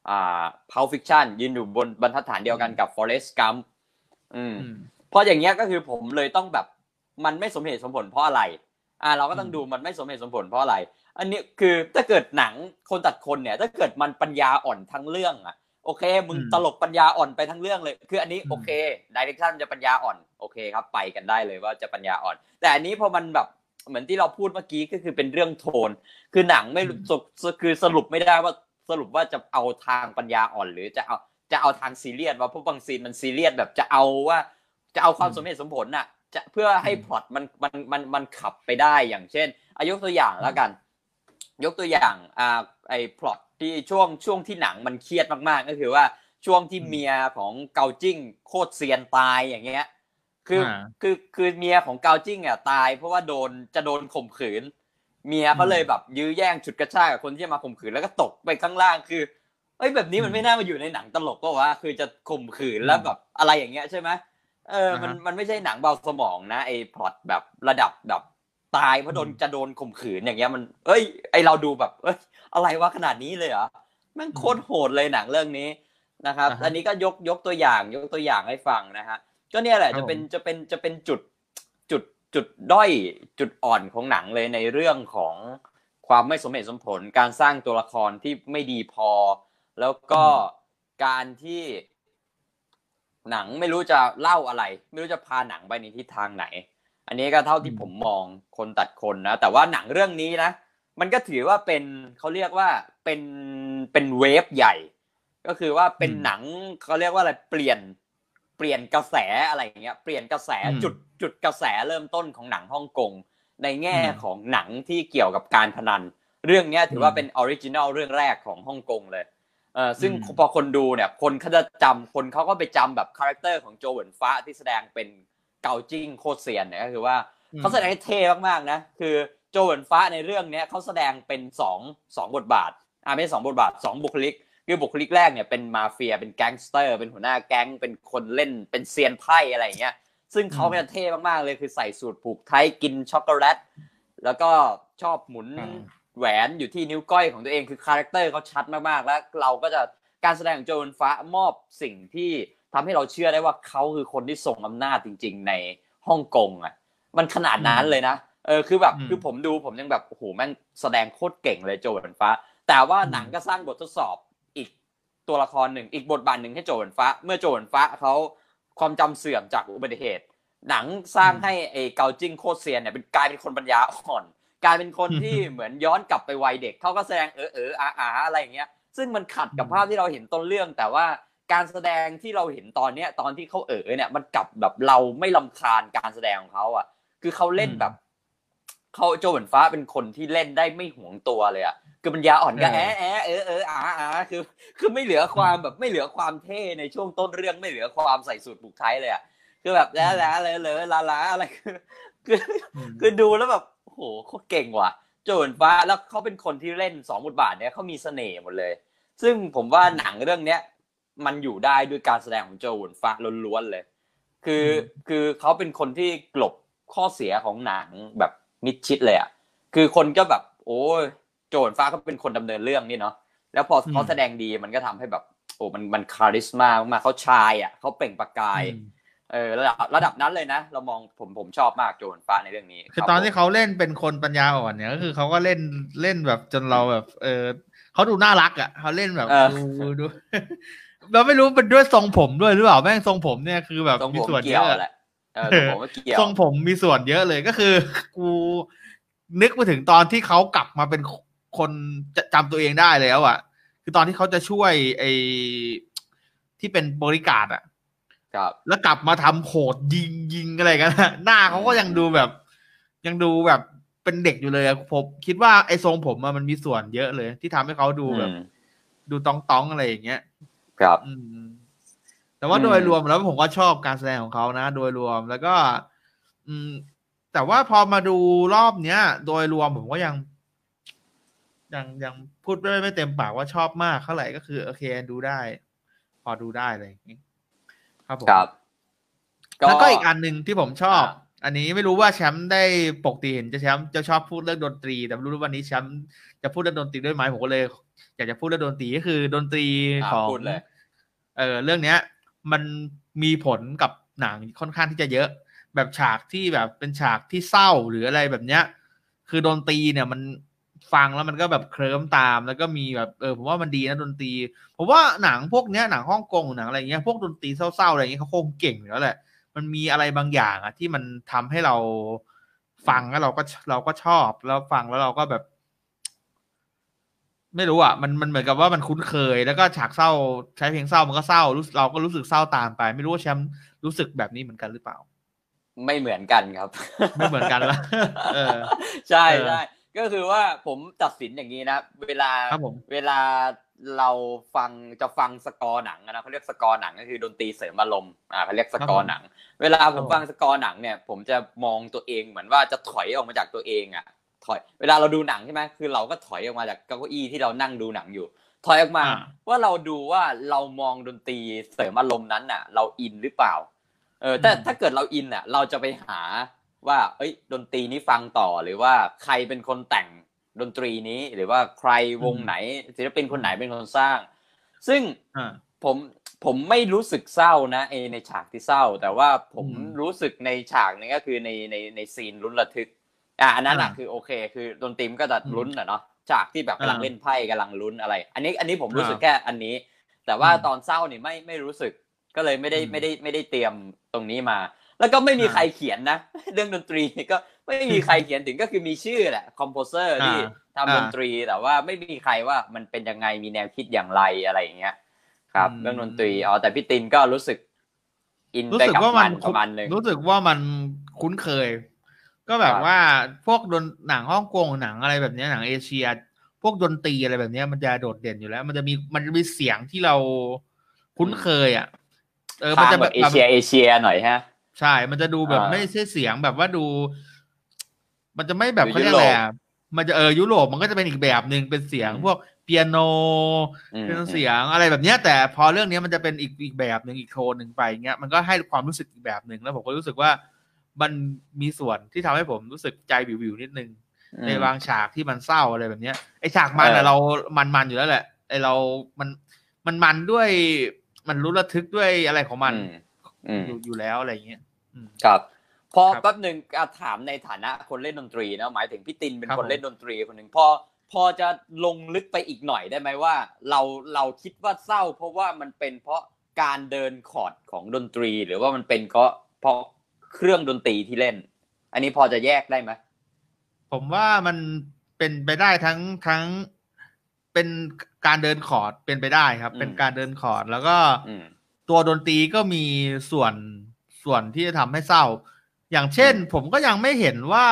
Pulp Fiction ยืนอยู่บนบรรทัดฐานเดียวกันกับ Forrest Gump เพราะอย่างเงี้ยก็คือผมเลยต้องแบบมันไม่สมเหตุสมผลเพราะอะไรเราก็ต้องดูมันไม่สมเหตุสมผลเพราะอะไรอันนี้คือถ้าเกิดหนังคนตัดคนเนี่ยถ้าเกิดมันปัญญาอ่อนทั้งเรื่องโอเคมึงตลกปัญญาอ่อนไปทั้งเรื่องเลยคืออันนี้โอเคไดเรคชั่นจะปัญญาอ่อนโอเคครับไปกันได้เลยว่าจะปัญญาอ่อนแต่อันนี้พอมันแบบเหมือนที่เราพูดเมื่อกี้ก็คือเป็นเรื่องโทนคือหนังไม่คือสรุปไม่ได้ว่าสรุปว่าจะเอาทางปัญญาอ่อนหรือจะเอาทางซีเรียสว่าเพราะบางซีนมันซีเรียสแบบจะเอาความสมเหตุสมผลน่ะจะเพื่อให้พล็อตมันขับไปได้อย่างเช่นยกตัวอย่างแล้วกันยกตัวอย่างไอ้พล็อตที่ช่วงที่หนังมันเครียดมากๆก็คือว่าช่วงที่เมียของเกาจิ้งโคตรเซียนตายอย่างเงี้ยคือเมียของเกาจิ้งตายเพราะว่าจะโดนข่มขืนเมียเขาเลยแบบยื้อแย่งฉุดกระชากกับคนที่มาข่มขืนแล้วก็ตกไปข้างล่างคือแบบนี้มันไม่น่ามาอยู่ในหนังตลกก็ว่าคือจะข่มขืนแล้วแบบอะไรอย่างเงี้ยใช่ไหมมันไม่ใช่หนังเบาสมองนะไอ้พล็อตแบบระดับแบบตายเพราะจะโดนข่มขืนอย่างเงี้ยมันไอเราดูแบบอะไรวะขนาดนี้เลยเหรอแม่งโคตรโหดเลยหนังเรื่องนี้นะครับอันนี้ก็ยกตัวอย่างให้ฟังนะฮะก็เนี่ยแหละจะเป็นจุดด้อยจุดอ่อนของหนังเลยในเรื่องของความไม่สมเหตุสมผลการสร้างตัวละครที่ไม่ดีพอแล้วก็การที่หนังไม่รู้จะเล่าอะไรไม่รู้จะพาหนังไปในทิศทางไหนอันนี้ก็เท่าที่ผมมองคนตัดคนนะแต่ว่าหนังเรื่องนี้นะมันก็ถือว่าเป็นเขาเรียกว่าเป็นเวฟใหญ่ก็คือว่าเป็นหนังเขาเรียกว่าอะไรเปลี่ยนกระแสอะไรอย่างเงี้ยเปลี่ยนกระแสจุดกระแสเริ่มต้นของหนังฮ่องกงในแง่ของหนังที่เกี่ยวกับการพนันเรื่องนี้ถือว่าเป็นออริจินัลเรื่องแรกของฮ่องกงเลยซึ่งพอคนดูเนี่ยคนเขาจะจำคนเขาก็ไปจำแบบคาแรคเตอร์ของโจเหวินฟ้าที่แสดงเป็นเกาจิ้งโคตรเซียนเนี่ยก็คือว่าเขาแสดงให้เท่มากๆนะคือโจเหวินฟ้าในเรื่องนี้เขาแสดงเป็น2บทบาทไม่ใช่2บทบาท2บุคลิกคือบุคลิกแรกเนี่ยเป็นมาเฟียเป็นแก๊งสเตอร์เป็นหัวหน้าแก๊งเป็นคนเล่นเป็นเซียนไพ่อะไรอย่างเงี้ยซึ่งเขาเนี่ยเท่มากๆเลยคือใส่สูทผูกไทกินช็อกโกแลตแล้วก็ชอบหมุนแหวนอยู่ที่นิ้วก้อยของตัวเองคือคาแรคเตอร์เขาชัดมากๆแล้วเราก็จะการแสดงของโจเหวินฟ้ามอบสิ่งที่ทำให้เราเชื่อได้ว่าเขาคือคนที่ทรงอำนาจจริงๆในฮ่องกงมันขนาดนั้นเลยนะคือแบบคือผมดูผมยังแบบโอ้โหแม่งแสดงโคตรเก่งเลยโจเหวินฟ้าแต่ว่าหนังก็สร้างบททดสอบอีกตัวละครหนึ่งอีกบทบาทหนึ่งให้โจเหวินฟ้าเมื่อโจเหวินฟ้าเขาความจำเสื่อมจากอุบัติเหตุหนังสร้างให้ไอ้เกาจิ้งโคตรเซียนเนี่ยกลายเป็นคนปัญญาอ่อนกลายเป็นคนที่เหมือนย้อนกลับไปวัยเด็กเขาก็แสดงอะไรอย่างเงี้ยซึ่งมันขัดกับภาพที่เราเห็นต้นเรื่องแต่ว่าการแสดงที่เราเห็นตอนที่เขาเนี่ยมันกลับแบบเราไม่รำคาญการแสดงของเขาคือเขาเล่นแบบเขาโจเหวินฟ้าเป็นคนที่เล่นได้ไม่หวงตัวเลยคือปัญญาอ่อนก็คือไม่เหลือความแบบไม่เหลือความเท่ในช่วงต้นเรื่องไม่เหลือความใส่สูทผูกไทเลยคือแบบแล้วลาอะไรคือดูแล้วแบบโอ้โหเขาเก่งว่ะโจเหวินฟ้าแล้วเขาเป็นคนที่เล่น2บทบาทเนี่ยเขามีเสน่ห์หมดเลยซึ่งผมว่าหนังเรื่องเนี้ยมันอยู่ได้ด้วยการแสดงของโจเหวินฟ้าล้วนๆเลยคือเขาเป็นคนที่กลบข้อเสียของหนังแบบมิดชิดเลยคือคนก็แบบโอ้ยโจเหวินฟ้าก็เป็นคนดำเนินเรื่องนี่เนาะแล้วพอเขาแสดงดีมันก็ทำให้แบบโอ้มันคาริสมามากเขาชายอ่ะเขาเปล่งประกายระดับนั้นเลยนะเรามองผมชอบมากโจฮันฟ้าในเรื่องนี้
คือตอนที่เขาเล่นเป็นคนปัญญาอ่อนเนี่ยก็คือเขาก็เล่นแบบจนเราแบบเขาดูน่ารักอ่ะเขาเล่นแบบดูเราไม่รู้เป็นด้วยทรงผมด้วยหรือเปล่าแม่งทรงผมเนี่ยคือแบบมีส่วนเยอะแหละ
ทรงผมก็เกี่ยว
ทรงผมมีส่วนเยอะเลยก็คือกูนึกไปถึงตอนที่เขากลับมาเป็นคนจำตัวเองได้แล้วอ่ะคือตอนที่เขาจะช่วยไอ้ที่เป็นบริการอ่ะ
ครับ
แล้วกลับมาทำโหดยิงอะไรกันหน้าเขาก็ยังดูแบบเป็นเด็กอยู่เลยผมคิดว่าไอ้ทรงผมมันมีส่วนเยอะเลยที่ทำให้เขาดูแบบดูต้องอะไรอย่างเงี้ย
ครับ
แต่ว่าโดยรวมแล้วผมก็ชอบการแสดงของเขานะโดยรวมแล้วก็แต่ว่าพอมาดูรอบเนี้ยโดยรวมผมก็ยังพูดไม่เต็มปากว่าชอบมากเท่าไหร่ก็คือโอเคดูได้พอดูได้อะไรอย่างงี้ครับผมแล้วก็อีกอันนึงที่ผมชอบอันนี้ไม่รู้ว่าแชมป์ได้ปกติเห็นแชมป์จะชอบพูดเรื่องดนตรีแต่ไม่รู้วันนี้แชมป์จะพูดเรื่องดนตรีด้วยไหมผมก็เลยอยากจะพูดเรื่องดนตรีก็คือดนตรีของเรื่องเนี้ยมันมีผลกับหนังค่อนข้างที่จะเยอะแบบฉากที่แบบเป็นฉากที่เศร้าหรืออะไรแบบเนี้ยคือดนตรีเนี่ยมันฟังแล้วมันก็แบบเคลิ้มตามแล้วก็มีแบบผมว่ามันดีนะดนตรีผมว่าหนังพวกเนี้ยหนังฮ่องกงหนังอะไรเงี้ยพวกดนตรีเศร้าๆอะไรเงี้ยเขาคงเก่งอยู่แล้วแหละมันมีอะไรบางอย่างอะที่มันทำให้เราฟังแล้วเราก็ชอบแล้วฟังแล้วเราก็แบบไม่รู้อ่ะมันเหมือนกับว่ามันคุ้นเคยแล้วก็ฉากเศร้าใช้เพลงเศร้ามันก็เศร้าเราก็รู้สึกเศร้าตามไปไม่รู้ว่าแชมป์รู้สึกแบบนี้เหมือนกันหรือเปล่า
ไม่เหมือนกันครับ
ไม่เหมือนกันละ
ใช่ใช่ก็คือว่าผมตัดสินอย่างนี้นะเวลาเราจะฟังสกอร์หนังนะเขาเรียกสกอร์หนังก็คือดนตรีเสริมอารมณ์เขาเรียกสกอร์หนังเวลาผมฟังสกอร์หนังเนี่ยผมจะมองตัวเองเหมือนว่าจะถอยออกมาจากตัวเองอ่ะถอยเวลาเราดูหนังใช่ไหมคือเราก็ถอยออกมาจากเก้าอี้ที่เรานั่งดูหนังอยู่ถอยออกมาว่าเราดูว่าเรามองดนตรีเสริมอารมณ์นั้นน่ะเราอินหรือเปล่าแต่ถ้าเกิดเราอินอ่ะเราจะไปหาว่าดนตรีนี้ฟังต่อหรือว่าใครเป็นคนแต่งดนตรีนี้หรือว่าใครวงไหนศิลปินคนไหนเป็นคนสร้างซึ่งผมไม่รู้สึกเศร้านะในฉากที่เศร้าแต่ว่าผมรู้สึกในฉากนี้ก็คือในซีนลุ้นระทึกอันนั้นอ่ะคือโอเคคือดนตรีมันก็จะลุ้นอ่ะเนาะฉากที่แบบกำลังเล่นไพ่กำลังลุ้นอะไรอันนี้ผมรู้สึกแค่อันนี้แต่ว่าตอนเศร้านี่ไม่รู้สึกก็เลยไม่ได้เตรียมตรงนี้มาแล้วก็ไม่มีใครเขียนนะเรื่องดนตรีก็ไม่มีใครเขียนถึงก็คือมีชื่อแหละคอมโพเซอร์ที่ทำดนตรีแต่ว่าไม่มีใครว่ามันเป็นยังไงมีแนวคิดอย่างไรอะไรอย่างเงี้ยครับเรื่องดนตรีแต่พี่ตินก็รู้สึกอินไปกับมันประมาณนึง
รู้สึกว่ามันคุ้นเคยก็แบบว่าพวกหนังฮ่องกงหนังอะไรแบบนี้หนังเอเชียพวกดนตรีอะไรแบบนี้มันจะโดดเด่นอยู่แล้วมันจะมีเสียงที่เราคุ้นเคยอ่ะ
มันจะแบบเอเชียหน่อยฮะ
ใช่มันจะดูแบบไม่ใช่เสียงแบบว่าดูมันจะไม่แบบเขาเรียกอะไรมันจะยุโรปมันก็จะเป็นอีกแบบนึงเป็นเสียงพวกเปียโนเป็นเสียงอะไรแบบนี้แต่พอเรื่องนี้มันจะเป็นอีกแบบนึงอีกโทนนึงไปเงี้ยมันก็ให้ความรู้สึกอีกแบบนึงแล้วผมก็รู้สึกว่ามันมีส่วนที่ทำให้ผมรู้สึกใจวิวๆนิดนึงในบางฉากที่มันเศร้าอะไรแบบนี้ไอฉากมันอะเรามันอยู่แล้วแหละไอเรามันด้วยมันรู้ระทึกด้วยอะไรของมันอยู่แล้วอะไรเงี้ย
ครับพอแป๊บนึงถามในฐานะคนเล่นดนตรีนะหมายถึงพี่ตินเป็นคนเล่นดนตรีคนหนึ่งพอจะลงลึกไปอีกหน่อยได้ไหมว่าเราคิดว่าเศร้าเพราะว่ามันเป็นเพราะการเดินคอร์ดของดนตรีหรือว่ามันเป็นเพราะเครื่องดนตรีที่เล่นอันนี้พอจะแยกได้ไหม
ผมว่ามันเป็นไปได้ทั้งเป็นการเดินคอร์ดเป็นไปได้ครับเป็นการเดินคอร์ดแล้วก็ตัวดนตรีก็มีส่วนที่จะทำให้เศร้าอย่างเช่นผมก็ยังไม่เห็นว่า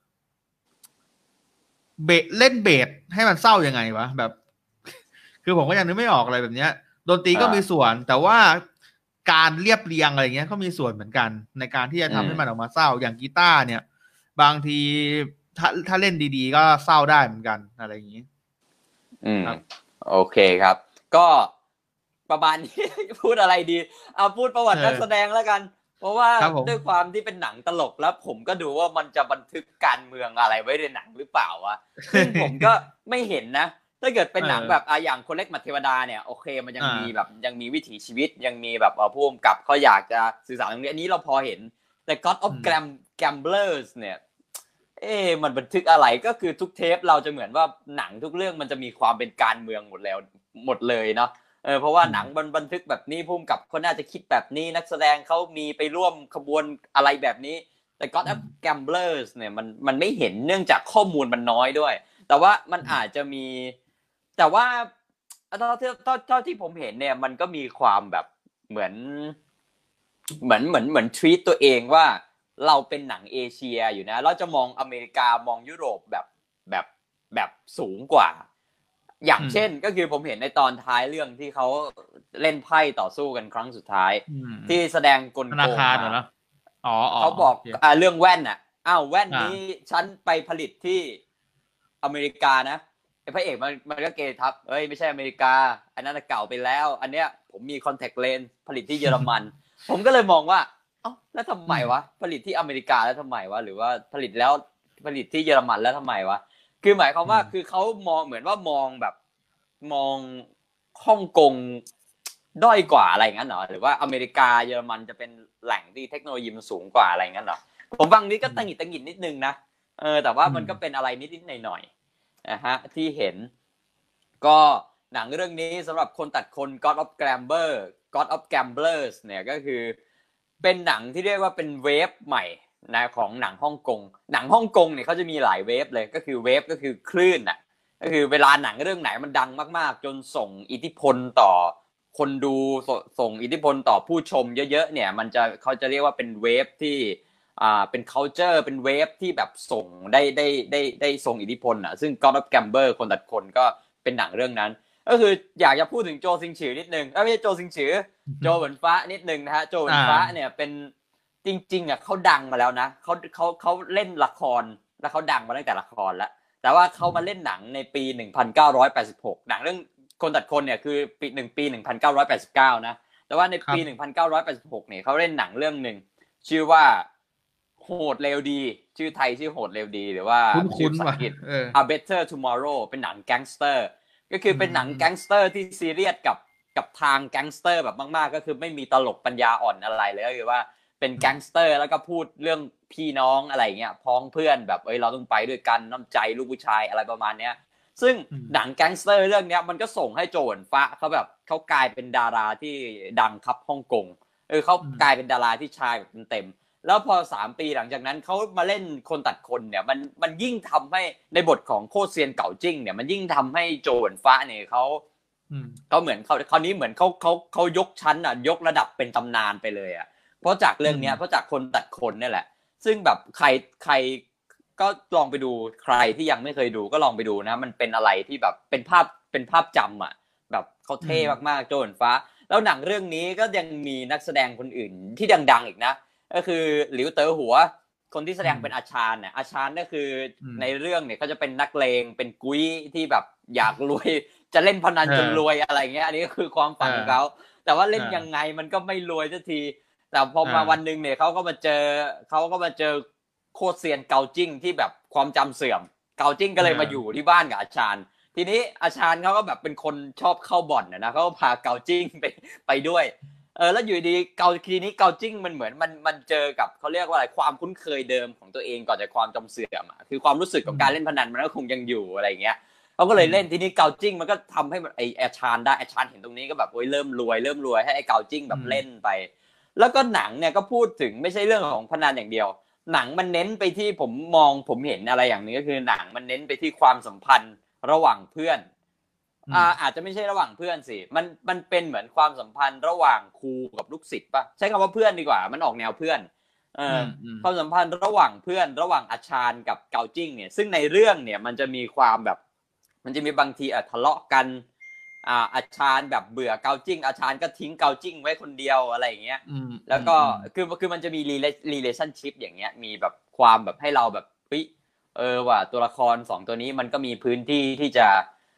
เล่นเบสให้มันเศร้ายังไงวะแบบคือผมก็ยังนึกไม่ออกอะไรแบบเนี้ยดนตรีก็มีส่วนแต่ว่าการเรียบเรียงอะไรเงี้ยก็มีส่วนเหมือนกันในการที่จะทำให้มันออกมาเศร้าอย่างกีตาร์เนี่ยบางทีถ้าเล่นดีๆก็เศร้าได้เหมือนกันอะไรอย่างนี้
โอเคครับก็ประมาณนี้พูดอะไรดีเอาพูดประวัตินักแสดงแล้วกันเพราะว่าด้วยความที่เป็นหนังตลกแล้วผมก็ดูว่ามันจะบันทึกการเมืองอะไรไว้ในหนังหรือเปล่าวะซึ่งผมก็ไม่เห็นนะถ้าเกิดเป็นหนังแบบอย่างคนเล็กหมัดเทวดาเนี่ยโอเคมันยังมีแบบยังมีวิถีชีวิตยังมีแบบผู้กำกับเขาอยากจะสื่อสารตรงนี้อันนี้เราพอเห็นแต่ God of Gamblers เนี่ยมันบันทึกอะไรก็คือทุกเทปเราจะเหมือนว่าหนังทุกเรื่องมันจะมีความเป็นการเมืองหมดเลยเนาะเพราะว่าหนังบันทึกแบบนี้ผู้กำกับเขาน่าจะคิดแบบนี้นักแสดงเขามีไปร่วมขบวนอะไรแบบนี้แต่ God of Gamblers เนี่ยมันไม่เห็นเนื่องจากข้อมูลมันน้อยด้วยแต่ว่ามันอาจจะมีแต่ว่าเท่าที่ผมเห็นเนี่ยมันก็มีความแบบเหมือนทรีตตัวเองว่าเราเป็นหนังเอเชียอยู่นะเราจะมองอเมริกามองยุโรปแบบสูงกว่าอย่างเช่นก็คือผมเห็นในตอนท้ายเรื่องที่เขาเล่นไพ่ต่อสู้กันครั้งสุดท้ายที่แสดงกลโกงมาเขาบอกเรื่องแว่นน่ะแว่นนี้ฉันไปผลิตที่อเมริกานะพระเอกมันก็เกทับไม่ใช่อเมริกาอันนั้นเก่าไปแล้วอันเนี้ยผมมีคอนแทคเลนส์ผลิตที่เยอรมัน ผมก็เลยมองว่าแล้วทำไมวะผลิตที่อเมริกาแล้วทำไมวะหรือว่าผลิตที่เยอรมันแล้วทำไมวะคือหมายความว่าคือเขามองเหมือนว่ามองแบบมองฮ่องกงด้อยกว่าอะไรงั้นเหรอหรือว่าอเมริกาเยอรมันจะเป็นแหล่งที่เทคโนโลยีมันสูงกว่าอะไรงั้นเหรอผมฟังนี้ก็ตังหิดนิดนึงนะแต่ว่ามันก็เป็นอะไรนิดๆหน่อยๆนะฮะที่เห็นก็หนังเรื่องนี้สำหรับคนตัดคน God of Gamblers เนี่ยก็คือเป็นหนังที่เรียกว่าเป็นเวฟใหม่นะของหนังฮ่องกงเนี่ยเขาจะมีหลายเวฟเลยก็คือเวฟก็คือคลื่นน่ะก็คือเวลาหนังเรื่องไหนมันดังมากๆจนส่งอิทธิพลต่อคนดูส่งอิทธิพลต่อผู้ชมเยอะๆเนี่ยเขาจะเรียกว่าเป็นเวฟที่เป็น culture เป็นเวฟที่แบบส่งได้ส่งอิทธิพลอ่ะซึ่ง God of Gambler คนตัดคนก็เป็นหนังเรื่องนั้นก็คืออยากจะพูดถึงโจซิงฉือนิดนึงไม่ใช่โจซิงฉือโจเหวินฟ้านิดนึงนะฮะโจเหวินฟ้าเนี่ยเป็นจริงๆอ่ะเขาดังมาแล้วนะเขาเล่นละครแล้วเขาดังมาตั้งแต่ละครแล้วแต่ว่าเขามาเล่นหนังในปี1986หนังเรื่องคนตัดคนเนี่ยคือปี1989นะแต่ว่าในปี1986เนี่ยเขาเล่นหนังเรื่องนึงชื่อว่าโหดเร็วดีชื่อไทยชื่อโหดเร็วดีหรือว่าชื่อภาษาอังกฤษ A Better Tomorrow เป็นหนังแก๊งสเตอร์ก็คือเป็นหนังแก๊งสเตอร์ที่ซีเรียสกับทางแก๊งสเตอร์แบบมากๆก็คือไม่มีตลกปัญญาอ่อนอะไรเลยก็คือว่าเป็นแก๊งสเตอร์แล้วก็พูดเรื่องพี่น้องอะไรเงี้ยพ้องเพื่อนแบบเราต้องไปด้วยกันน้ำใจลูกผู้ชายอะไรประมาณเนี้ยซึ่งหนังแก๊งสเตอร์เรื่องนี้มันก็ส่งให้โจหวนฟ้าเขาแบบเขากลายเป็นดาราที่ดังครับฮ่องกงเขากลายเป็นดาราที่ชายแบบเต็มแล้วพอ3 ปีหลังจากนั้นเขามาเล่นคนตัดคนเนี่ยมันยิ่งทำให้ในบทของโคเซียนเก่าจิ้งเนี่ยมันยิ่งทำให้โจหวนฟ้าเนี่ยเขาเหมือนคราวนี้เหมือนเขายกชั้นอ่ะยกระดับเป็นตำนานไปเลยอ่ะเพราะจากเรื่องนี้เพราะจากคนตัดคนนี่แหละซึ่งแบบใครก็ลองไปดูใครที่ยังไม่เคยดูก็ลองไปดูนะมันเป็นอะไรที่แบบเป็นภาพจำอ่ะแบบเขาเท่มากๆโจหวนฟ้าแล้วหนังเรื่องนี้ก็ยังมีนักแสดงคนอื่นที่ดังๆอีกนะก็คือหลิวเต๋อหัวคนที่แสดงเป็นอาชาญเนี่ยอาชาญก็คือในเรื่องเนี่ยเขาจะเป็นนักเลงเป็นกุ้ยที่แบบอยากรวยจะเล่นพนันจนรวยอะไรเงี้ยอันนี้ก็คือความฝันของเขาแต่ว่าเล่นยังไงมันก็ไม่รวยสักทีแต่พอมาวันนึงเนี่ยเขาก็มาเจอโคตรเซียนเกาจิ้งที่แบบความจำเสื่อมเกาจิ้งก็เลยมาอยู่ที่บ้านกับอาชาญทีนี้อาชาญเขาก็แบบเป็นคนชอบเข้าบ่อนนะเขาก็พาเกาจิ้งไปด้วยแล้วอยู่ดีทีนี้เกาจิ้งมันเหมือนมันเจอกับเขาเรียกว่าอะไรความคุ้นเคยเดิมของตัวเองก่อนจากความจำเสื่อมคือความรู้สึกของการเล่นพนันมันก็คงยังอยู่อะไรอย่างเงี้ยเขาก็เลยเล่นทีนี้เกาจิ้งมันก็ทำให้ไอ้อาชาญเห็นตรงนี้ก็แบบเริ่มรวยให้ไอ้เกาจิ้งแบบเล่นไปแล้วก็หนังเนี่ยก็พูดถึงไม่ใช่เรื่องของพนันอย่างเดียวหนังมันเน้นไปที่ผมเห็นอะไรอย่างนึงก็คือหนังมันเน้นไปที่ความสัมพันธ์ระหว่างเพื่อนอาจจะไม่ใช่ระหว่างเพื่อนสิมันเป็นเหมือนความสัมพันธ์ระหว่างครูกับลูกศิษย์ป่ะใช้คำว่าเพื่อนดีกว่ามันออกแนวเพื่อนความสัมพันธ์ระหว่างเพื่อนระหว่างอาชาญกับเกาจิ้งเนี่ยซึ่งในเรื่องเนี่ยมันจะมีความแบบมันจะมีบางทีทะเลาะกันอาชาญแบบเบื่อเกาจิ้งอาชาญก็ทิ้งเกาจิ้งไว้คนเดียวอะไรอย่างเงี้ยแล้วก็คือมันจะมีrelationship อย่างเงี้ยมีแบบความแบบให้เราแบบว่าตัวละคร2ตัวนี้มันก็มีพื้นที่ที่จะ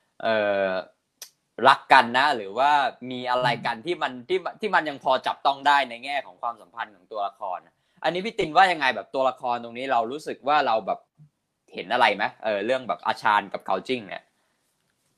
รักกันนะหรือว่ามีอะไรกันที่มันยังพอจับต้องได้ในแง่ของความสัมพันธ์ของตัวละครอันนี้พี่ตินว่ายังไงแบบตัวละครตรงนี้เรารู้สึกว่าเราแบบเห็นอะไรไหมเรื่องแบบอาชาญกับเกาจิ้งเนี่ย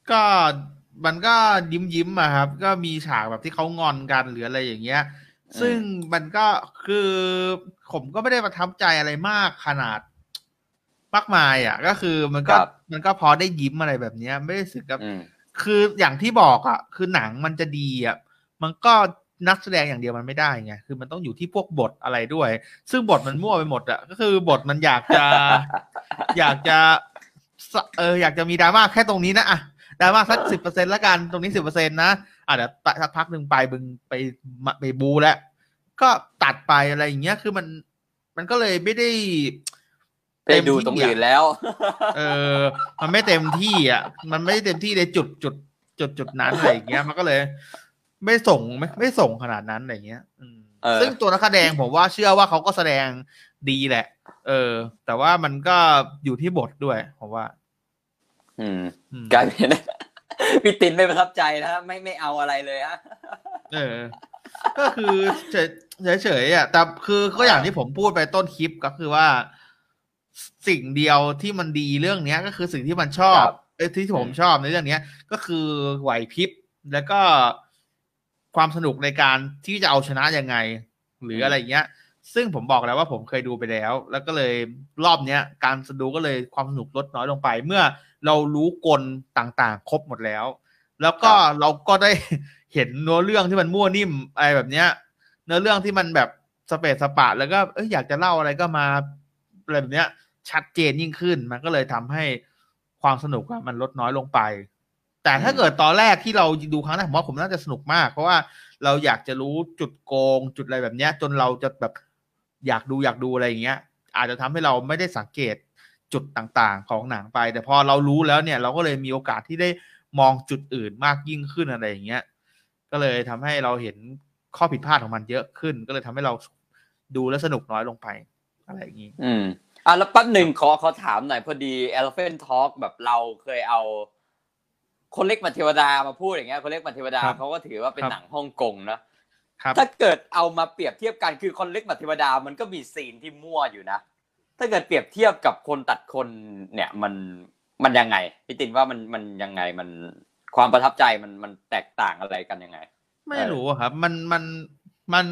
ก็มันก็ยิ้มอะครับก็มีฉากแบบที่เขางอนกันหรืออะไรอย่างเงี้ยซึ่งมันก็คือผมก็ไม่ได้ประทับใจอะไรมากขนาดมากมายอ่ะก็คือมันก็พอได้ยิ้มอะไรแบบเนี้ยไม่ได้รู้สึกกับคืออย่างที่บอกอ่ะคือหนังมันจะดีอ่ะมันก็นักแสดงอย่างเดียวมันไม่ได้ไงคือมันต้องอยู่ที่พวกบทอะไรด้วยซึ่งบทมันมั่วไปหมดอ่ะก็คือบทมันอยากจะอยากจะมีดราม่าแค่ตรงนี้นะอ่ะดราม่าสัก10%แล้วกันตรงนี้10%นะเดี๋ยวสักพักหนึ่งไปบึงไปบูแล้วก็ตัดไปอะไรอย่างเงี้ยคือมันก็เลยไม่ได้
ไปดูตรงอื่นแล้ว
มันไม่เต็มที่อ่ะมันไม่ได้เต็มที่ในจุดนั้นอะไรอย่างเงี้ยมันก็เลยไม่ส่งขนาดนั้นอะไรอย่างเงี้ยซึ่งตัวนักแสดงผมว่าเชื่อว่าเขาก็แสดงดีแหละแต่ว่ามันก็อยู่ที่บทด้วยผมว่
ากลายเป็นพี่ตินไม่ประทับใจนะไม่เอาอะไรเลยฮะ
ก็คือเฉยๆอ่ะแต่คือก็อย่างที่ผมพูดไปต้นคลิปก็คือว่าสิ่งเดียวที่มันดีเรื่องนี้ก็คือสิ่งที่มันชอบที่ผมชอบในเรื่องนี้ก็คือไหวพริบแล้วก็ความสนุกในการที่จะเอาชนะยังไงหรืออะไรเงี้ยซึ่งผมบอกแล้วว่าผมเคยดูไปแล้วก็เลยรอบนี้การดูก็เลยความสนุกลดน้อยลงไปเมื่อเรารู้กลต่างๆครบหมดแล้วก็เราก็ได้เห็นเนื้อเรื่องที่มันมั่วนิ่มอะไรแบบเนี้ยเนื้อเรื่องที่มันแบบสเปซสปะแล้วก็อยากจะเล่าอะไรก็มาอะไรแบบเนี้ยชัดเจนยิ่งขึ้นมันก็เลยทำให้ความสนุกมันลดน้อยลงไปแต่ถ้าเกิดตอนแรกที่เราดูครั้งแรกผมว่าผมน่าจะสนุกมากเพราะว่าเราอยากจะรู้จุดโกงจุดอะไรแบบเนี้ยจนเราจะแบบอยากดูอะไรอย่างเงี้ยอาจจะทำให้เราไม่ได้สังเกตจุดต่างๆของหนังไปแต่พอเรารู้แล้วเนี่ยเราก็เลยมีโอกาสที่ได้มองจุดอื่นมากยิ่งขึ้นอะไรอย่างเงี้ยก็เลยทำให้เราเห็นข้อผิดพลาดของมันเยอะขึ้นก็เลยทำให้เราดูแล้วสนุกน้อยลงไปอะไรอย่างงี้
แล้วแป๊บหนึ่งขอถามหน่อยพอดี Elephant Talk แบบเราเคยเอาคนเล็กมาเทวดามาพูดอย่างเงี้ยคนเล็กมาเทวดาเขาก็ถือว่าเป็นหนังฮ่องกงนะถ้าเกิดเอามาเปรียบเทียบกันคือคนเล็กมาเทวดามันก็มีซีนที่มั่วอยู่นะถ้าเกิดเปรียบเทียบกับคนตัดคนเนี่ยมันยังไงพี่ตินว่ามันยังไงมันความประทับใจมันแตกต่างอะไรกันยังไง
ไม่รู้ครับมัน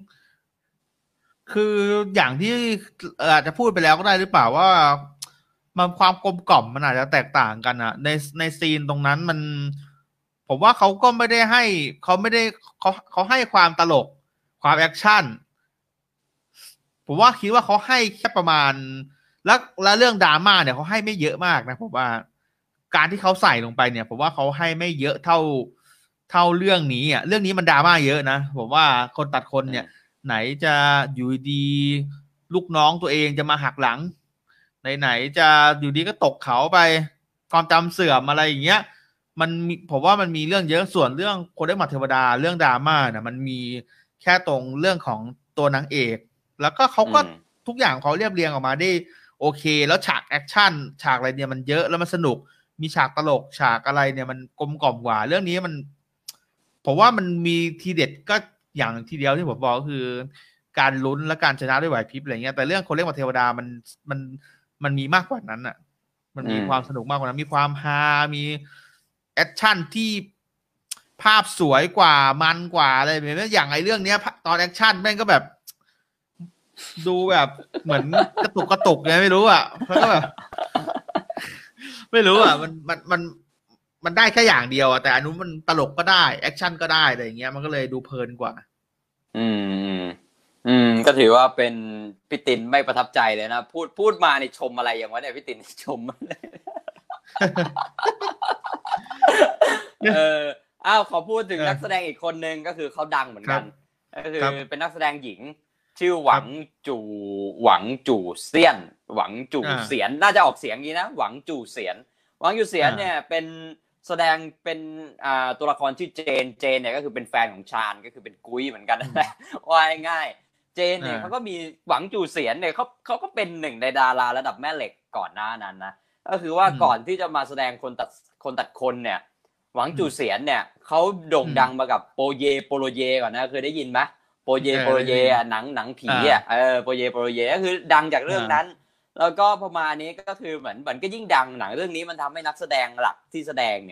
คืออย่างที่อาจจะพูดไปแล้วก็ได้หรือเปล่าว่ามันความกลมกล่อมมันอาจจะแตกต่างกันอะในซีนตรงนั้นมันผมว่าเขาก็ไม่ได้ให้เขาให้ความตลกความแอคชั่นผมว่าคิดว่าเขาให้แค่ประมาณแล้วเรื่องดราม่าเนี่ยเขาให้ไม่เยอะมากนะผมว่าการที่เขาใส่ลงไปเนี่ยผมว่าเขาให้ไม่เยอะเท่าเรื่องนี้อ่ะเรื่องนี้มันดราม่าเยอะนะผมว่าคนตัดคนเนี่ยไหนจะอยู่ดีลูกน้องตัวเองจะมาหักหลังไหนจะอยู่ดีก็ตกเขาไปความจำเสื่อมอะไรอย่างเงี้ยผมว่ามันมีเรื่องเยอะส่วนเรื่องคนได้มาเทวดาเรื่องดราม่าเนี่ยมันมีแค่ตรงเรื่องของตัวนางเอกแล้วก็เขาก็ทุกอย่างเขาเรียบเรียงออกมาได้โอเคแล้วฉากแอคชั่นฉากอะไรเนี่ยมันเยอะแล้วมันสนุกมีฉากตลกฉากอะไรเนี่ยมันกลมกล่อมกว่าเรื่องนี้ผมว่ามันมีทีเด็ดก็อย่างทีเดียวที่ผมบอกก็คือการลุ้นและการชนะด้วยไหวพริบอะไรเงี้ยแต่เรื่องคนเล่นมาเทวดามันมีมากกว่านั้นอ่ะมันมีความสนุกมากกว่านั้นมีความฮามีแอคชั่นที่ภาพสวยกว่ามันกว่าอะไรแบบนี้อย่างไอเรื่องเนี้ยตอนแอคชั่นแม่งก็แบบดูแบบเหมือนกระตุกไงไม่รู้อ่ะแล้วก็แบบไม่รู้อ่ะมันได้แค่อย่างเดียวอ่ะแต่อันนู้นมันตลกก็ได้แอคชั่นก็ได้อะไรอย่างเงี้ยมันก็เลยดูเพลินกว่า
ก็ถือว่าเป็นพี่ตินไม่ประทับใจเลยนะพูดมาในชมอะไรอย่างวะเนี่ยพี่ตินชมขอพูดถึงนักแสดงอีกคนนึงก็คือเขาดังเหมือนกันก็คือเป็นนักแสดงหญิงชื่อหวังจู่เซียนหวังจู่เสียนน่าจะออกเสียงงี้นะหวังจู่เสียนเนี่ยเป็นแสดงเป็นตัวละครชื่อเจนเนี่ยก็คือเป็นแฟนของชาญก็คือเป็นกุ้ยเหมือนกันนั่นแหละว่าง่ายเจนเนี่ยเขาก็มีหวังจู่เสียนเนี่ยเขาก็เป็นหนึ่งในดาราระดับแม่เหล็กก่อนหน้านั้นนะก็คือว่าก่อนที่จะมาแสดงคนตัดคนเนี่ยหวังจู่เสียนเนี่ยเขาโด่งดังมากับโปโลเยก่อนนะเคยได้ยินไหมโปโลเยหนังผีโปโลเยก็คือดังจากเรื่องนั้นแล้วก็ประมาณนี้ก็คือเหมือนก็ยิ่งดังหนังเรื่องนี้มันทำให้นักแสดงหลักที่แสดงเนี่ย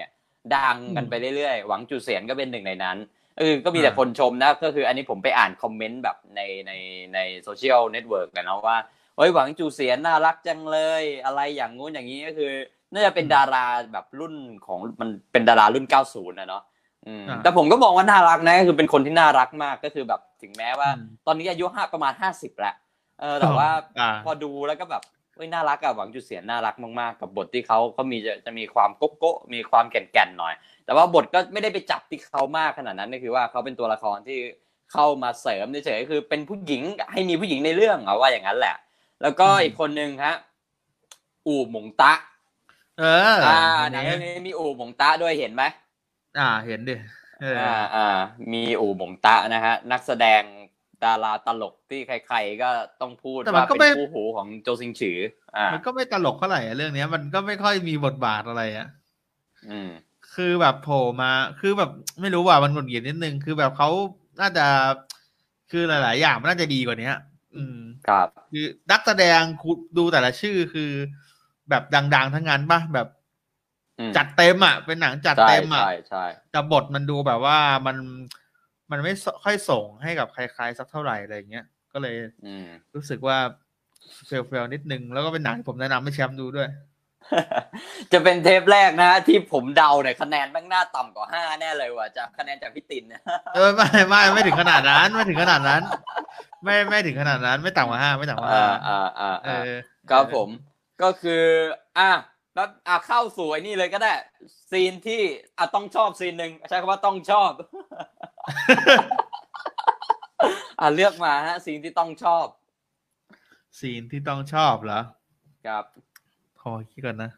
ดังกันไปเรื่อยๆหวังจูเสียนก็เป็นหนึ่งในนั้นก็มีแต่คนชมนะก็คืออันนี้ผมไปอ่านคอมเมนต์แบบในโซเชียลเน็ตเวิร์กกันนะว่าเฮ้ยหวังจูเสียนน่ารักจังเลยอะไรอย่างงู้นอย่างนี้ก็คือน่าจะเป็นดาราแบบรุ่นของมันเป็นดารารุ่น90นะเนาะแต่ผมก็มองว่าน่ารักนะก็คือเป็นคนที่น่ารักมากก็คือแบบถึงแม้ว่าตอนนี้อายุประมาณ50แล้วแต่ว่าพอดูแล้วก็แบบน่ารักอะหวังจูเสียนน่ารักมากๆกับบทที่เขามีจะมีความโก๊ะมีความแก่นๆหน่อยแต่ว่าบทก็ไม่ได้ไปจับที่เขามากขนาดนั้นก็คือว่าเขาเป็นตัวละครที่เข้ามาเสริมเฉยๆคือเป็นผู้หญิงให้มีผู้หญิงในเรื่องเอาว่าอย่างนั้นแหละแล้วก็อีกคนนึงฮะอู่หมงตะหนังเรื่องนี้มีอู่หมงตะด้วยเห็นไหม
เห็นดิ
มีอู่หมงตะนะฮะนักแสดงดาราตลกที่ใครๆก็ต้องพูดว่าเป็นคู่หูของโจซิงฉือ
มันก็ไม่ตลกเท่าไหร่เรื่องนี้มันก็ไม่ค่อยมีบทบาทอะไรคือแบบโผล่มาคือแบบไม่รู้ว่ามันหงุดหงิดนิดนึงคือแบบเขาน่าจะคือหลายๆอย่างมันน่าจะดีกว่านี้
ครับ
คือนักแสดงดูแต่ละชื่อคือแบบดังๆทั้งนั้นป่ะแบบจัดเต็มเป็นหนังจัดเต็ม
ใช่
แต่บทมันดูแบบว่ามันไม่ค่อยส่งให้กับใครๆสักเท่าไหร่อะไรเงี้ยก็เลยรู้สึกว่าเฟลนิดนึงแล้วก็เป็นหนังที่ผมแนะนำให้แชมป์ดูด้วย
จะเป็นเทปแรกนะที่ผมเดาเนี่ยคะแนนแม่งน่าต่ำกว่า5แน่เลยว่ะจากคะแนนจากพี่ติน
ไม่ถึงขนาดนั้นไม่ถึงขนาดนั้นไม่ถึงขนาดนั้นไม่ต่ำกว่า5ไม่ต่ำกว่า5
ครับผมก็คือแล้วเข้าสู่ไอ้นี่เลยก็ได้ซีนที่ต้องชอบซีนนึงใช้คำว่าต้องชอบเลือกมาฮะซีนที่ต้องชอบ
ซีนที่ต้องชอบเหรอ
ครับ
ขอคิดก่อนนะ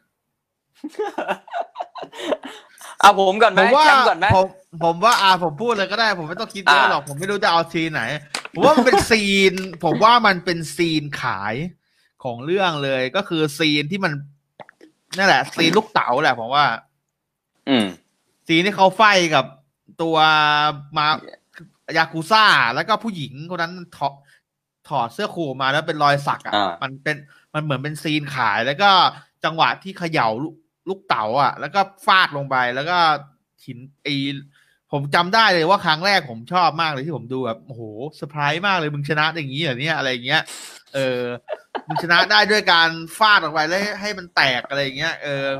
ผมก่อนไหมแชมป์ก่อนไหม
ผมว่าผมพูดเลยก็ได้ผมไม่ต้องคิดเยอะหรอกผมไม่รู้จะเอาซีนไหนผมว่ามันเป็นซีนผมว่ามันเป็นซีนขายของเรื่องเลยก็คือซีนที่มันนั่นแหละซีนลูกเต๋าแหละผมว่าซีนที่เขาไฟกับตัวมายากุซ่าแล้วก็ผู้หญิงคนนั้นถอดเสื้อคลุมมาแล้วเป็นรอยสักมันเหมือนเป็นซีนขายแล้วก็จังหวะที่เขย่าลูกเต๋าแล้วก็ฟาดลงไปแล้วก็หินผมจำได้เลยว่าครั้งแรกผมชอบมากเลยที่ผมดูแบบโอ้โหเซอร์ไพรส์มากเลยมึงชนะอย่างนี้เหรอเนี่ยอะไรเงี้ยมึงชนะได้ด้วยการฟาดออกไปแล้วให้มันแตกอะไรเงี้ย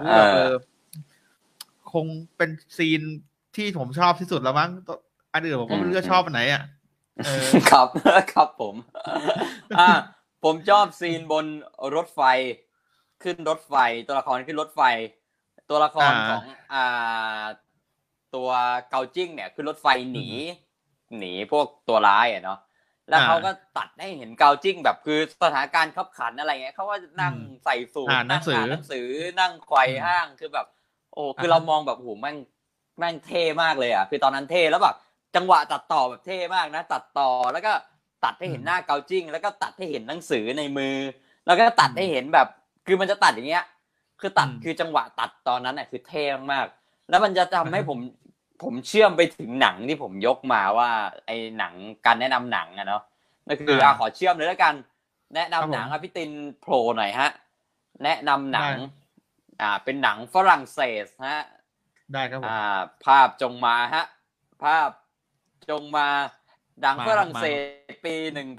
คงเป็นซีนที่ผมชอบที่สุดแล้วมั้งอันอื่นผมก็ไม่รู้จะชอบอันไหน
ครับผมผมชอบซีนบนรถไฟขึ้นรถไฟตัวละครขึ้นรถไฟตัวละครของตัวเกาจิ้งเนี่ยขึ้นรถไฟหนีพวกตัวร้ายเนาะแล้วเขาก็ตัดให้เห็นเกาจิ้งแบบคือสถานการณ์ขับขันอะไรเงี้ยเขาก็นั่งใส่สูทนั่งอ่านหนังสือนั่งไขว่ห้างคือแบบคือเรามองแบบโหแม่งเท่มากเลยคือตอนนั้นเท่แล้วแบบจังหวะตัดต่อแบบเท่มากนะตัดต่อแล้วก็ตัดให้เห็นหน้าเกาจิ้งแล้วก็ตัดให้เห็นหนังสือในมือแล้วก็ตัดให้เห็นแบบคือมันจะตัดอย่างเงี้ยคือตัดคือจังหวะตัดตอนนั้นคือเท่มากแล้วมันจะทำให้ผมเชื่อมไปถึงหนังที่ผมยกมาว่าไอ้หนังการแนะนำหนังเนาะนั่นคือขอเชื่อมเลยแล้วกันแนะนำหนังพี่ตินโผล่หน่อยฮะแนะนำหนังเป็นหนังฝรั่งเศสฮะ
ได้ครับผม
ภาพจงมาฮะภาพจงมาหนังฝรั่งเศสปี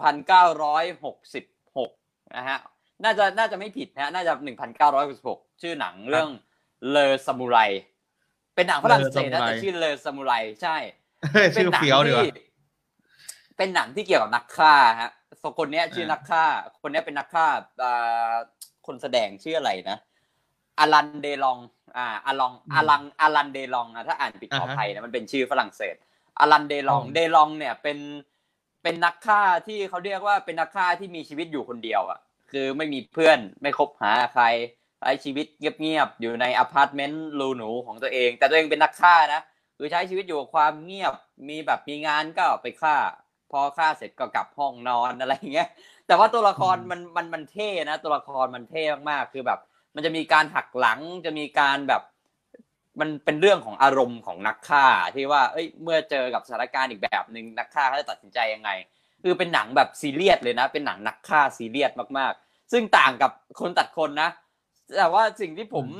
1966นะฮะน่าจะไม่ผิดนะน่าจะ1966ชื่อหนังเรื่องเลอซามูไรเป็นหนังฝรั่งเศสนะแต่ชื่อเลอซามูไรใช่
เป็นหนังที่
เป็นหนังที่เกี่ยวกับนักฆ่าฮะคนนี้ชื่อนักฆ่าคนนี้เป็นนักฆ่าคนแสดงชื่ออะไรนะอลันเดลองอลันเดลองถ้าอ่านผิดขออภัยนะมันเป็นชื่อฝรั่งเศสอลันเดลองเนี่ยเป็นนักฆ่าที่เขาเรียกว่าเป็นนักฆ่าที่มีชีวิตอยู่คนเดียวคือไม่มีเพื่อนไม่คบหาใครใช้ชีวิตเงียบๆอยู่ในอพาร์ตเมนต์หรูๆของตัวเองแต่ตัวเองเป็นนักฆ่านะคือใช้ชีวิตอยู่กับความเงียบมีงานก็ไปฆ่าพอฆ่าเสร็จก็กลับห้องนอนอะไรอย่างเงี้ยแต่ว่าตัวละครมันเท่นะตัวละครมันเท่มากๆคือแบบมันจะมีการหักหลังจะมีการแบบมันเป็นเรื่องของอารมณ์ของนักฆ่าที่ว่าเมื่อเจอกับสถานการณ์อีกแบบนึงนักฆ่าเขาจะตัดสินใจยังไงคือเป็นหนังแบบซีเรียสเลยนะเป็นหนังนักฆ่าซีเรียสมากๆซึ่งต่างกับคนตัดคนนะแต่ว่าสิ่งที่ผม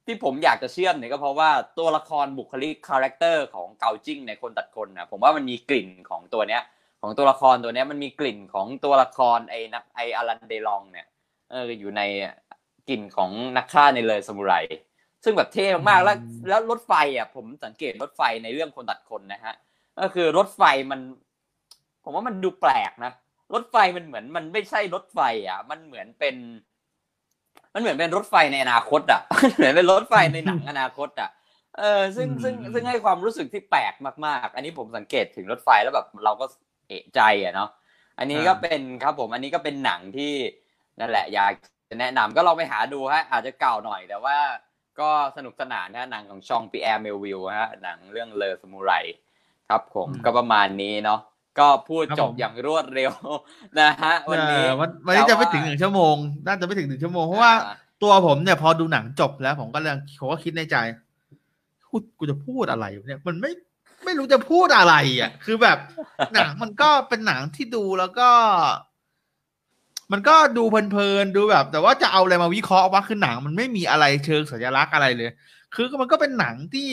ที่ผมอยากจะเชื่อมเนี่ยก็เพราะว่าตัวละครบุคลิกคาแรคเตอร์ของเกาจิ้งในคนตัดคนนะผมว่ามันมีกลิ่นของตัวเนี้ยของตัวละครตัวเนี้ยมันมีกลิ่นของตัวละครไออลันเดลองเนี่ยอยู่ในกลิ่นของนักฆ่าในเลอซามูไรซึ่งแบบเท่มากแล้วรถไฟอ่ะผมสังเกตรถไฟในเรื่องคนตัดคนนะฮะก็คือรถไฟมันผมว่ามันดูแปลกนะรถไฟมันเหมือนมันไม่ใช่รถไฟอ่ะมันเหมือนเป็นรถไฟในอนาคตอ่ะ เหมือนเป็นรถไฟในหนังอนาคตอ่ะซึ่งให้ความรู้สึกที่แปลกมากๆอันนี้ผมสังเกตถึงรถไฟแล้วแบบเราก็เอะใจอ่ะเนาะอันนี้ก็เป็นครับผมอันนี้ก็เป็นหนังที่นั่นแหละอยากจะแนะนำก็ลองไปหาดูฮะอาจจะเก่าหน่อยแต่ว่าก็สนุกสนานนะหนังของชองปีแอร์เมลวิลฮะหนังเรื่องเลอซามูไรครับผมก็ประมาณนี้เนาะก็พูดจบอย่างรวดเร็วนะฮะวันนี้
จะไม่ถึง1 ชั่วโมงน่าจะไม่ถึง1 ชั่วโมงเพราะว่าตัวผมเนี่ยพอดูหนังจบแล้วผมก็คิดในใจกูจะพูดอะไรเนี่ยมันไม่รู้จะพูดอะไรอ่ะคือแบบหนังมันก็เป็นหนังที่ดูแล้วก็มันก็ดูเพลินๆดูแบบ แต่ว่าจะเอาอะไรมาวิเคราะห์ว่าคือหนังมันไม่มีอะไรเชิงสัญลักษณ์อะไรเลยคือมันก็เป็นหนังที่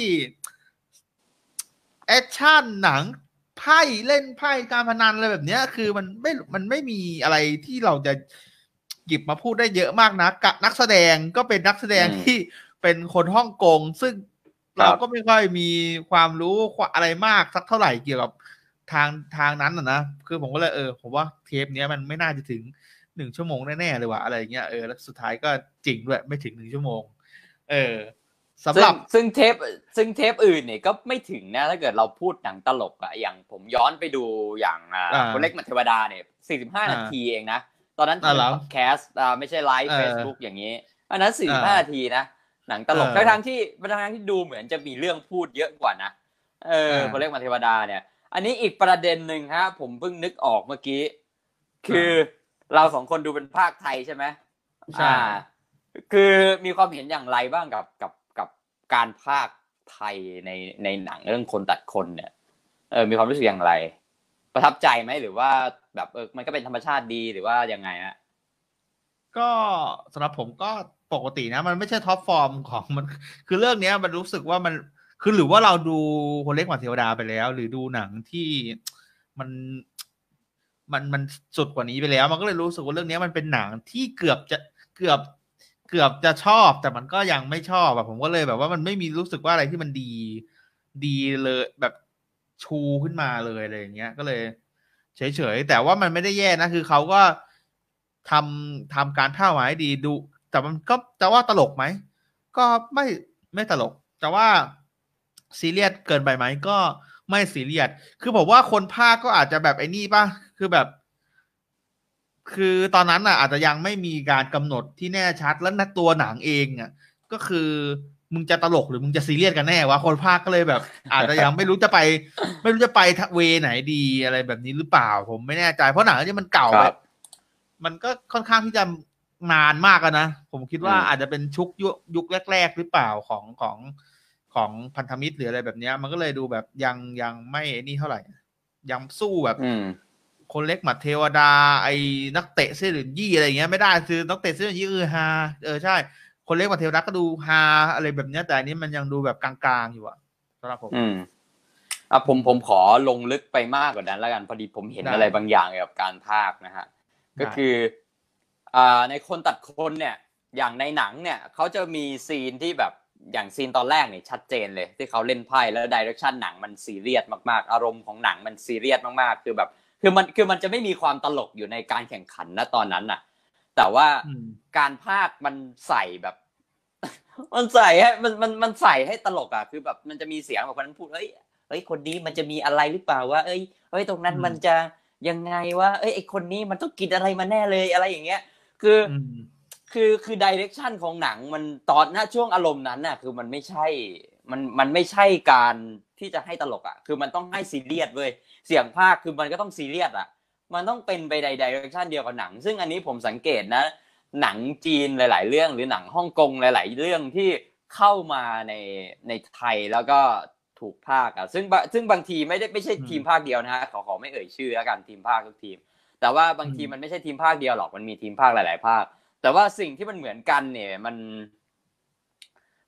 แอคชั่นหนังไพ่เล่นไพ่การพนันอะไรแบบนี้คือมันไม่มีอะไรที่เราจะหยิบมาพูดได้เยอะมากนะนักแสดงก็เป็นนักแสดงที่เป็นคนฮ่องกงซึ่งเราก็ไม่ค่อยมีความรู้อะไรมากสักเท่าไหร่เกี่ยวกับทางนั้นนะคือผมก็เลยผมว่าเทปนี้มันไม่น่าจะถึง1 ชั่วโมงแน่ๆเลยว่ะอะไรเงี้ยแล้วสุดท้ายก็จริงด้วยไม่ถึง1 ชั่วโมงสำหรับ
ซึ่งเทปอื่นเนี่ยก็ไม่ถึงนะถ้าเกิดเราพูดหนังตลกอะอย่างผมย้อนไปดูอย่างคนเล็กมัธยวดาเนี่ย45 นาทีเองนะตอนนั้นทำพอดแคสต์ไม่ใช่ไลฟ์ Facebook อย่างนี้อันนั้น45 นาทีนะหนังตลกทั้งที่ดูเหมือนจะมีเรื่องพูดเยอะกว่านะคนเล็กมัธยวดาเนี่ยอันนี้อีกประเด็นหนึ่งฮะผมเพิ่งนึกออกเมื่อกี้คือเรา2 คนดูเป็นภาคไทยใช่ไหมคือมีความเห็นอย่างไรบ้างกับการพากย์ไทยในหนังเรื่องคนตัดคนเนี่ยมีความรู้สึกอย่างไรประทับใจไหมหรือว่าแบบมันก็เป็นธรรมชาติดีหรือว่ายังไงฮะ
ก็สำหรับผมก็ปกตินะมันไม่ใช่ท็อปฟอร์มของมันคือเรื่องนี้มันรู้สึกว่ามันคือหรือว่าเราดูคนเล็กหมาเทวดาไปแล้วหรือดูหนังที่มันสุดกว่านี้ไปแล้วมันก็เลยรู้สึกว่าเรื่องนี้มันเป็นหนังที่เกือบจะชอบแต่มันก็ยังไม่ชอบแบบผมก็เลยแบบว่ามันไม่มีรู้สึกว่าอะไรที่มันดีเลยแบบชูขึ้นมาเลยอะไรอย่างเงี้ยก็เลยเฉยๆแต่ว่ามันไม่ได้แย่นะคือเขาก็ทำการพากย์มาให้ดีดูแต่มันก็จะว่าตลกไหมก็ไม่ตลกแต่ว่าซีเรียสเกินไปไหมก็ไม่ซีเรียสคือผมว่าคนพากย์ก็อาจจะแบบไอ้นี่ป่ะคือแบบคือตอนนั้นอ่ะอาจจะยังไม่มีการกำหนดที่แน่ชัดแล้วนะตัวหนังเองอ่ะก็คือมึงจะตลกหรือมึงจะซีเรียสกันแน่วะคนพากย์ก็เลยแบบ อาจจะยังไม่รู้จะไปเวไหนดีอะไรแบบนี้หรือเปล่าผมไม่แน่ใจเพราะหนังที่มันเก่าแบบมันก็ค่อนข้างที่จะนานมากแล้วนะผมคิดว่าอาจจะเป็นยุคแรกๆหรือเปล่าของพันธมิตรหรืออะไรแบบนี้มันก็เลยดูแบบยังไม่นี่เท่าไหร่ยังสู้แบบคนเล็กหมัดเทวดาไอ้นักเตะเสื้อเหลืองยี่อะไรเงี้ยไม่ได้คือนักเตะเสื้อเหลืองยี่ฮาใช่คนเล็กหมัดเทวดาก็ดูฮาอะไรแบบนี้แต่อันนี้มันยังดูแบบกลางๆอยู่อะสำหรับผม
ผมขอลงลึกไปมากกว่านั้นแล้วกันพอดีผมเห็นอะไรบางอย่างเกี่ยวกับการพากย์นะฮะก็คือในคนตัดคนเนี่ยอย่างในหนังเนี่ยเขาจะมีซีนที่แบบอย่างซีนตอนแรกเนี่ยชัดเจนเลยที่เขาเล่นไพ่แล้วไดเรคชั่นหนังมันซีเรียสมากๆอารมณ์ของหนังมันซีเรียสมากๆคือแบบคือมันจะไม่มีความตลกอยู่ในการแข่งขันนะตอนนั้นน่ะแต่ว่าการพากย์มันใส่แบบมันใส่ให้มันใส่ให้ตลกอ่ะคือแบบมันจะมีเสียงแบบคนนั้นพูดเฮ้ยคนนี้มันจะมีอะไรหรือเปล่าว่าเฮ้ยตรงนั้นมันจะยังไงว่าไอ้คนนี้มันต้องกินอะไรมาแน่เลยอะไรอย่างเงี้ยคือไดเรคชั่นของหนังมันตอนหน้าช่วงอารมณ์นั้นน่ะคือมันไม่ใช่มันไม่ใช่การที่จะให้ตลกอ่ะคือมันต้องให้ซีเรียสเว้ยเสียงพากย์คือมันก็ต้องซีเรียสอ่ะมันต้องเป็นไปในไดเรคชั่นเดียวกับหนังซึ่งอันนี้ผมสังเกตนะหนังจีนหลายๆเรื่องหรือหนังฮ่องกงหลายๆเรื่องที่เข้ามาในไทยแล้วก็ถูกพากย์อ่ะซึ่งบางทีไม่ใช่ทีมภาคเดียวนะฮะขอไม่เอ่ยชื่อแล้วกันทีมภาคทุกทีมแต่ว่าบางทีมันไม่ใช่ทีมภาคเดียวหรอกมันมีทีมภาคหลายๆภาคแต่ว่าสิ่งที่มันเหมือนกันเนี่ย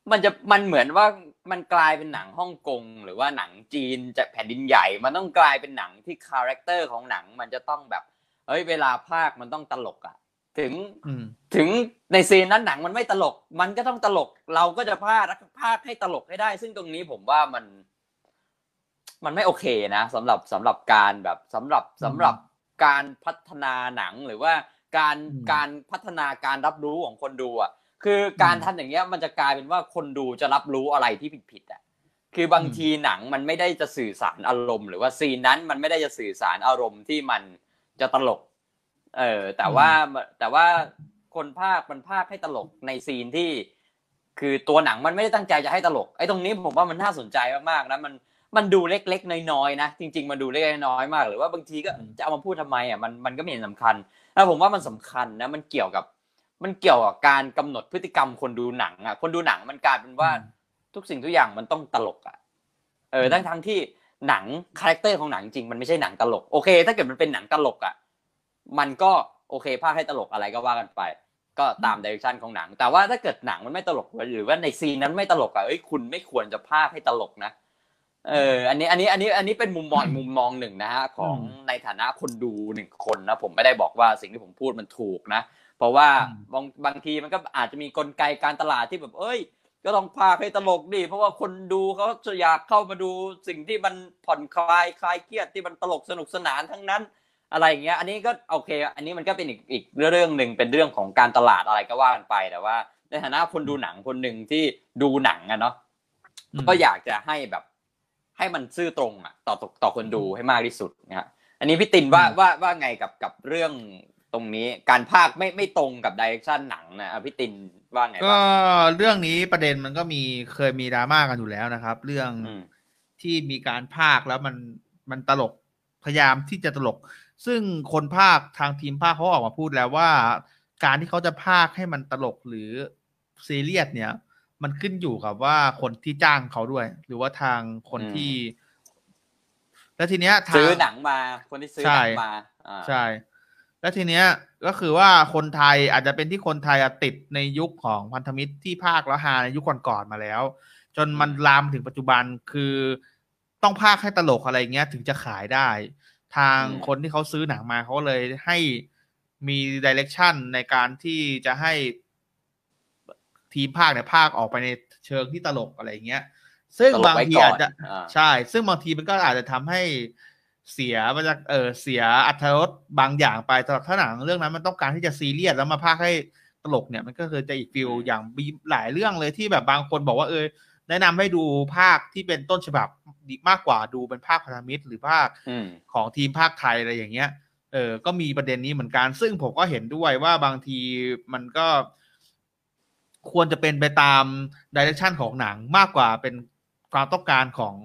มันเหมือนว่ามันกลายเป็นหนังฮ่องกงหรือว่าหนังจีนจากแผ่นดินใหญ่มันต้องกลายเป็นหนังที่คาแรคเตอร์ของหนังมันจะต้องแบบเวลาพากย์มันต้องตลกอ่ะถึงถึงในซีนนั้นหนังมันไม่ตลกมันก็ต้องตลกเราก็จะพากย์ให้ตลกให้ได้ซึ่งตรงนี้ผมว่ามันไม่โอเคนะสำหรับการแบบสำหรับการพัฒนาหนังหรือว่าการพัฒนาการรับรู้ของคนดูอ่ะคือการทำอย่างเงี้ยมันจะกลายเป็นว่าคนดูจะรับรู้อะไรที่ผิดอ่ะคือบางทีหนังมันไม่ได้จะสื่อสารอารมณ์หรือว่าซีนนั้นมันไม่ได้จะสื่อสารอารมณ์ที่มันจะตลกแต่ว่าคนพากย์มันพากย์ให้ตลกในซีนที่คือตัวหนังมันไม่ได้ตั้งใจจะให้ตลกไอ้ตรงนี้ผมว่ามันน่าสนใจมากๆนะมันดูเล็กๆน้อยๆนะจริงๆมันดูเล็กๆน้อยๆมากหรือว่าบางทีก็จะเอามาพูดทำไมอ่ะมันก็ไม่เห็นสำคัญแล้วผมว่ามันสำคัญนะมันเกี่ยวกับการกำหนดพฤติกรรมคนดูหนังอ่ะคนดูหนังมันกลายเป็นว่าทุกสิ่งทุกอย่างมันต้องตลกอ่ะทั้งที่หนังคาแรคเตอร์ของหนังจริงมันไม่ใช่หนังตลกโอเคถ้าเกิดมันเป็นหนังตลกอ่ะมันก็โอเคพากย์ให้ตลกอะไรก็ว่ากันไปก็ตามไดเรกชันของหนังแต่ว่าถ้าเกิดหนังมันไม่ตลกหรือว่าในซีนนั้นไม่ตลกอ่ะคุณไม่ควรจะพากย์ให้ตลกนะอันนี้เป็นมุมมองหนึ่งนะฮะของในฐานะคนดูหนึ่งคนนะผมไม่ได้บอกว่าสิ่งที่ผมพูดมันถูกนะเพราะว่าบางทีมันก็อาจจะมีกลไกการตลาดที่แบบก็ต้องพากย์ให้ตลกดิเพราะว่าคนดูเขาจะอยากเข้ามาดูสิ่งที่มันผ่อนคลายเครียดที่มันตลกสนุกสนานทั้งนั้นอะไรอย่างเงี้ยอันนี้ก็โอเคอันนี้มันก็เป็นอีกเรื่องนึงเป็นเรื่องของการตลาดอะไรก็ว่ากันไปแต่ว่าในฐานะคนดูหนังคนนึงที่ดูหนังอะเนาะก็อยากจะให้มันซื่อตรงอ่ะต่อคนดูให้มากที่สุดนะฮะอันนี้พี่ตินว่าไงกับเรื่องตรงนี้การพากย์ไม่ตรงกับไดเรกชันหนังนะพี่ตินว่าไง
ก็เรื่องนี้ประเด็นมันก็เคยมีดราม่ากันอยู่แล้วนะครับเรื่องที่มีการพากย์แล้วมันตลกพยายามที่จะตลกซึ่งคนพากย์ทางทีมพากย์เขาออกมาพูดแล้วว่าการที่เขาจะพากย์ให้มันตลกหรือซีเรียสเนี่ยมันขึ้นอยู่กับว่าคนที่จ้างเขาด้วยหรือว่าทางคนที่แล้วทีเนี้ย
ซื้อหนังมาคนที่ซื้อหนังมา
ใช่แล้วทีเนี้ยก็คือว่าคนไทยอาจจะเป็นที่คนไทยติดในยุคของพันธมิตรที่ภาคแล้วฮาในยุคก่อนๆมาแล้วจนมันลามถึงปัจจุบันคือต้องภาคให้ตลกอะไรเงี้ยถึงจะขายได้ทางคนที่เขาซื้อหนังมาเขาเลยให้มีดิเรกชันในการที่จะให้ทีมภาคเนี่ยภาคออกไปในเชิงที่ตลกอะไรเงี้ยซึ่งบางทีอาจจะใช่ซึ่งบางทีมันก็อาจจะทำให้เสียมันจะเสียอรรถรสบางอย่างไปสำหรับถ้าหนังเรื่องนั้นมันต้องการที่จะซีเรียสแล้วมาพากย์ให้ตลกเนี่ยมันก็คือจะอีกฟิลอย่างมีหลายเรื่องเลยที่แบบบางคนบอกว่าแนะนำให้ดูภาคที่เป็นต้นฉบับดีมากกว่าดูเป็นภาคพันธมิตรหรือภาคของทีมภาคไทยอะไรอย่างเงี้ยก็มีประเด็นนี้เหมือนกันซึ่งผมก็เห็นด้วยว่าบางทีมันก็ควรจะเป็นไปตามดิเรกชันของหนังมากกว่าเป็นความต้องการ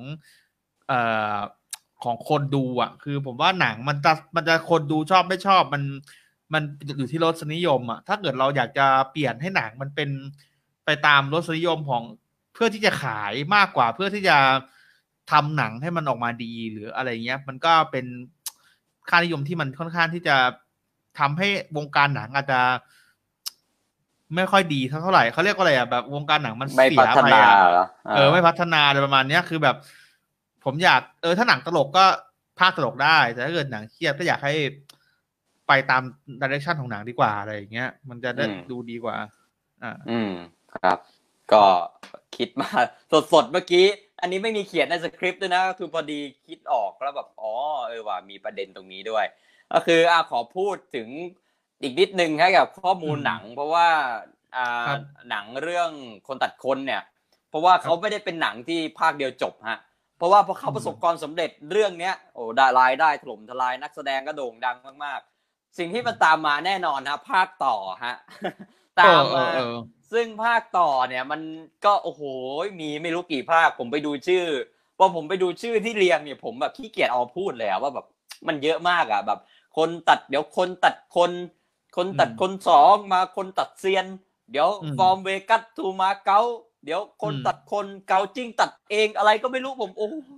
ของคนดูอ่ะคือผมว่าหนังมันจะคนดูชอบไม่ชอบมันอยู่ที่รสนิยมอ่ะถ้าเกิดเราอยากจะเปลี่ยนให้หนังมันเป็นไปตามรสนิยมของเพื่อที่จะขายมากกว่าเพื่อที่จะทำหนังให้มันออกมาดีหรืออะไรเงี้ยมันก็เป็นค่านิยมที่มันค่อนข้างที่จะทำให้วงการหนังอาจจะไม่ค่อยดีเท่าไหร่เขาเรียกว่าอะไรอ่ะแบบวงการหนังมันเสียไปอ่ะไม่พัฒนาอะไรประมาณนี้คือแบบผมอยากถ้าหนังตลกก็พากย์ตลกได้แต่ถ้าเกิดหนังเครียดก็อยากให้ไปตามดิเรกชันของหนังดีกว่าอะไรอย่างเงี้ยมันจะได้ดูดีกว่า
ครับก็คิดมาสดเมื่อกี้อันนี้ไม่มีเขียนในสคริปต์ด้วยนะคือพอดีคิดออกแล้วแบบว่ามีประเด็นตรงนี้ด้วยก็คือขอพูดถึงอีกนิดนึงให้กับข้อมูลหนังเพราะว่าหนังเรื่องคนตัดคนเนี่ยเพราะว่าเขาไม่ได้เป็นหนังที่ภาคเดียวจบฮะเพราะว่าพอเขาประสบความสำเร็จเรื่องเนี้ยได้รายได้ถล่มทลายนักแสดงก็โด่งดังมากๆสิ่งที่มันตามมาแน่นอนฮะภาคต่อฮะตามมาซึ่งภาคต่อเนี่ยมันก็โอ้โหมีไม่รู้กี่ภาคผมไปดูชื่อพอผมไปดูชื่อที่เรียงเนี่ยผมแบบขี้เกียจเอาพูดเลยว่าแบบมันเยอะมากแบบคนตัดเดี๋ยวคนตัดคนสองมาคนตัดเซียนเดี๋ยวฟอร์มเวกัสทูมาเก๊าเดี๋ยวคนตัดคนเกาจิ้งตัดเองอะไรก็ไม่รู้ผม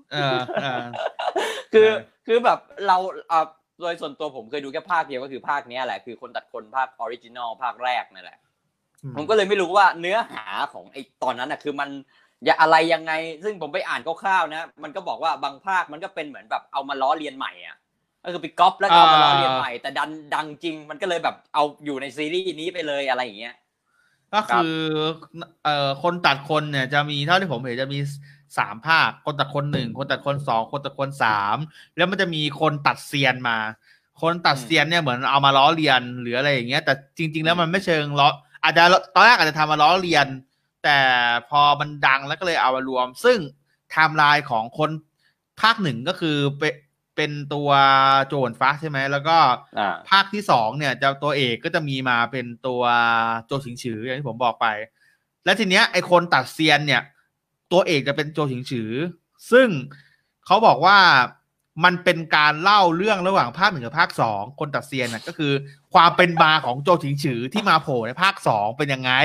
คือแบบเราโดยส่วนตัวผมเคยดูแค่ภาคเดียวก็คือภาคนี้แหละคือคนตัดคนภาคออริจินอลภาคแรกนั่นแหละผมก็เลยไม่รู้ว่าเนื้อหาของไอ้ตอนนั้นน่ะคือมันอะไรยังไงซึ่งผมไปอ่านคร่าวๆนะมันก็บอกว่าบางภาคมันก็เป็นเหมือนแบบเอามาล้อเลียนใหม่อ่ะก็คือไปก๊อปแล้วก็เอามาล้อเลียนใหม่แต่ดังจริงมันก็เลยแบบเอาอยู่ในซีรีส์นี้ไปเลยอะไรอย่างเงี้ย
ก็คือคนตัดคนเนี่ยจะมีเท่าที่ผมเห็นจะมี3 ภาคคนตัดคน1คนตัดคน2คนตัดคน3แล้วมันจะมีคนตัดเซียนมาคนตัดเซียนเนี่ยเหมือนเอามาล้อเลียนหรืออะไรอย่างเงี้ยแต่จริงๆแล้วมันไม่เชิงล้ออาจจะตอนแรกอาจจะทำมาล้อเลียนแต่พอมันดังแล้วก็เลยเอามารวมซึ่งไทม์ไลน์ของคนภาค1ก็คือเป็นตัวโจนฟ้าใช่ไหมแล้วก็ภาคที่2เนี่ยจะตัวเอกก็จะมีมาเป็นตัวโจฉิงฉืออย่างที่ผมบอกไปและทีเนี้ยไอคนตัดเซียนเนี่ยตัวเอกจะเป็นโจฉิงฉือซึ่งเขาบอกว่ามันเป็นการเล่าเรื่องระหว่างภาค1กับภาค2คนตัดเซียนน่ะก็คือความเป็นมาของโจฉิงฉือที่มาโผล่ในภาค2เป็นยังไง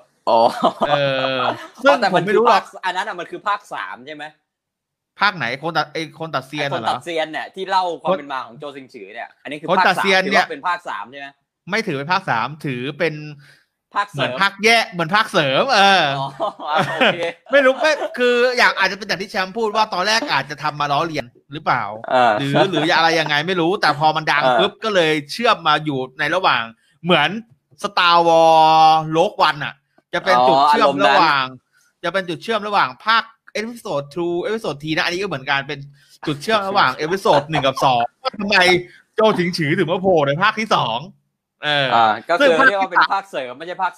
ซึ่งผมไม่รู้หรอก
อันนั้นมันคือภาค3ใช่ไหม
ภาคไหนคนตัดเซียนเหรอ
คนตัดเซียนเนี่ยที่เล่าความเป็นมาของโจซิงฉือเนี่ยอันนี้คือ
ภาค3ถือว่า
เป็นภาค3ใช่ไหม
ไม่ถือเป็นภาค3ถือเป็น
ภาคเสริม
เหมือนภาคแยกเหมือนภาคเสริม
โอเค
ไม่รู้ไม่คืออย่างอาจจะเป็นอย่างที่แชมป์พูดว่าตอนแรกอาจจะทำมาล้อเลียนหรือเปล่าหรืออะไรยังไงไม่รู้แต่พอมันดังปุ๊บก็เลยเชื่อมมาอยู่ในระหว่างเหมือน Star Wars Rogue One อ่ะจะเป็นจุดเชื่อมระหว่างภาคเอพิโซด2เอพิโซด3นะอันนี้ก็เหมือนกันเป็นจุดเชื่อมระหว่างเอพิโซด1กับ2ว่าทำไมโจฉิงฉือถึงมาโผล่ในภาคที่2
ก็คือเรียกว่าเป็นภาคเสริมไม่ใช่ภาค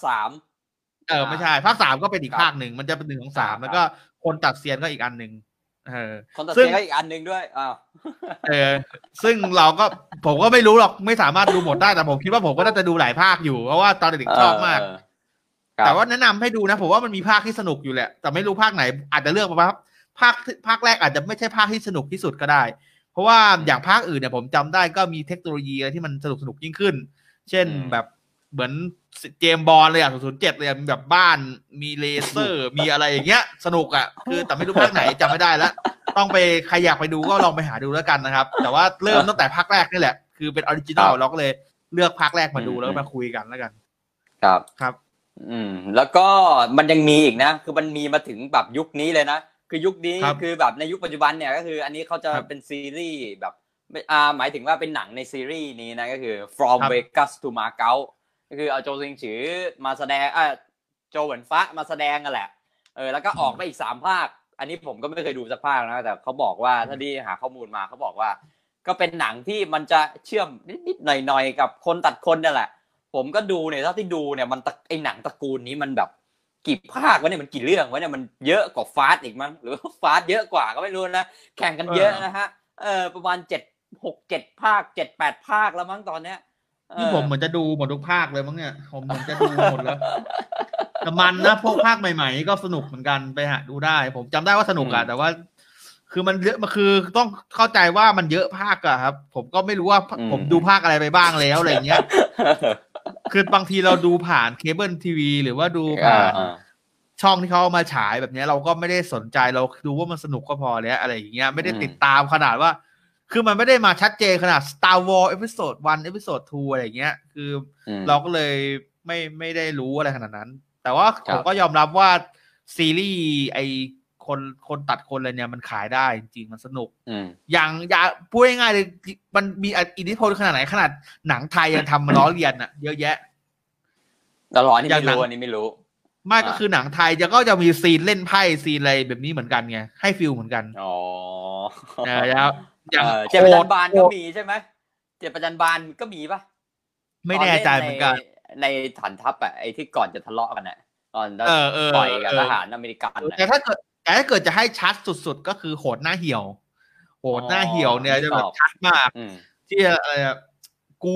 3
ไม่ใช่ภาค3ก็เป็นอีกภาคหนึ่งมันจะเป็น1 2 3แล้วก็คนตัดเซียนก็อีกอันนึง
คนตัดเซียนก็อีกอันนึงด้วย
ซึ่งผมก็ไม่รู้หรอกไม่สามารถดูหมดได้แต่ผมคิดว่าผมก็น่าจะดูหลายภาคอยู่เพราะว่าตอนเด็กๆชอบมากแต่ว่าแนะนำให้ดูนะผมว่ามันมีภาคที่สนุกอยู่แหละแต่ไม่รู้ภาคไหนอาจจะเลือกมาภาคแรกอาจจะไม่ใช่ภาคที่สนุกที่สุดก็ได้เพราะว่าอย่างภาคอื่นเนี่ยผมจำได้ก็มีเทคโนโลยีอะไรที่มันสนุกยิ่งขึ้นเช่นแบบเหมือนเจมส์บอนด์เลย007เลยมีแบบบ้านมีเลเซอร์มีอะไรอย่างเงี้ยสนุกคือแต่ไม่รู้ภาคไหนจำไม่ได้แล้วต้องไปใครอยากไปดูก็ลองไปหาดูแล้วกันนะครับแต่ว่าเริ่มตั้งแต่ภาคแรกนี่แหละคือเป็นออริจินอลเราก็เลยเลือกภาคแรกมาดูแล้วมาคุยกันแล้วกัน
ครับแล้วก็มันยังมีอีกนะคือมันมีมาถึงแบบยุคนี้เลยนะคือยุคนี้คือแบบในยุคปัจจุบันเนี่ยก็คืออันนี้เขาจะเป็นซีรีส์แบบหมายถึงว่าเป็นหนังในซีรีส์นี้นะก็คือ From Vegas to Macau ก็คือเอาโจซิงฉือมาแสดงโจเหวินฟ้ามาแสดงกันแหละแล้วก็ออกมาอีก3ภาคอันนี้ผมก็ไม่เคยดูสักภาคนะแต่เขาบอกว่าถ้าที่หาข้อมูลมาเขาบอกว่าก็เป็นหนังที่มันจะเชื่อมนิดๆหน่อยๆกับคนตัดคนนั่นแหละผมก็ดูเนี่ยเท่าที่ดูเนี่ยมันไอหนังตระกูลนี้มันแบบกี่ภาควะเนี่ยมันกี่เรื่องวะเนี่ยมันเยอะกว่าฟาสต์อีกมั้งหรือฟาสต์เยอะกว่าก็ไม่รู้นะแข่งกันเยอะนะฮะประมาณ7-6-7 ภาค 7-8 ภาคแล้วมั้งตอนเนี้ย
นี่ผมเหมือนจะดูหมดทุกภาคเลยมั้งเนี่ยผมเหมือนจะดูหมดแล้วแต่มันนะพวกภาคใหม่ๆก็สนุกเหมือนกันไปหาดูได้ผมจำได้ว่าสนุกแต่ว่าคือมันเยอะมันคือต้องเข้าใจว่ามันเยอะภาคครับผมก็ไม่รู้ว่าผมดูภาคอะไรไปบ้างแล้วอะไรอย่างเงี้ยคือบางทีเราดูผ่านเคเบิลทีวีหรือว่าดูผ่านช่องที่เขามาฉายแบบนี้เราก็ไม่ได้สนใจเราดูว่ามันสนุกก็พอแล้วอะไรอย่างเงี้ยไม่ได้ติดตามขนาดว่าคือมันไม่ได้มาชัดเจนขนาด Star Wars Episode 1 Episode 2อะไรอย่างเงี้ยคือเราก็เลยไม่ได้รู้อะไรขนาดนั้นแต่ว่าผมก็ยอมรับว่าซีรีส์ไอคนตัดคนอะไรเนี่ยมันขายได้จริงๆมันสนุกอย่างพูดง่ายๆเลยมันมีอิทธิพลขนาดไหนขนาดหนังไทยยังทำมาล้อเลียนเยอะแยะ
ตลอดนี่ไม่รู้อันนี้ไม่รู้
ไม่ก็คือหนังไทยก็จะมีซีนเล่นไพ่ซีนอะไรแบบนี้เหมือนกันไงให้ฟิลเหมือนกัน
แล้วอย่างเจ็บประจันบานก็มีใช่ไหมเจ็บประจันบานก็มีป่ะ
ไม่แน่ใจเหมือนกัน
ในฐานทัพไอ้ที่ก่อนจะทะเลาะกันตอนต่อยกับทหารอเมริกัน
แต่ถ้าเกิดจะให้ชัดสุดๆก็คือโหดหน้าเหี่ยวโหดหน้าเหี่ยวเนี่ยจะแบบชัดมากที่อะไรกู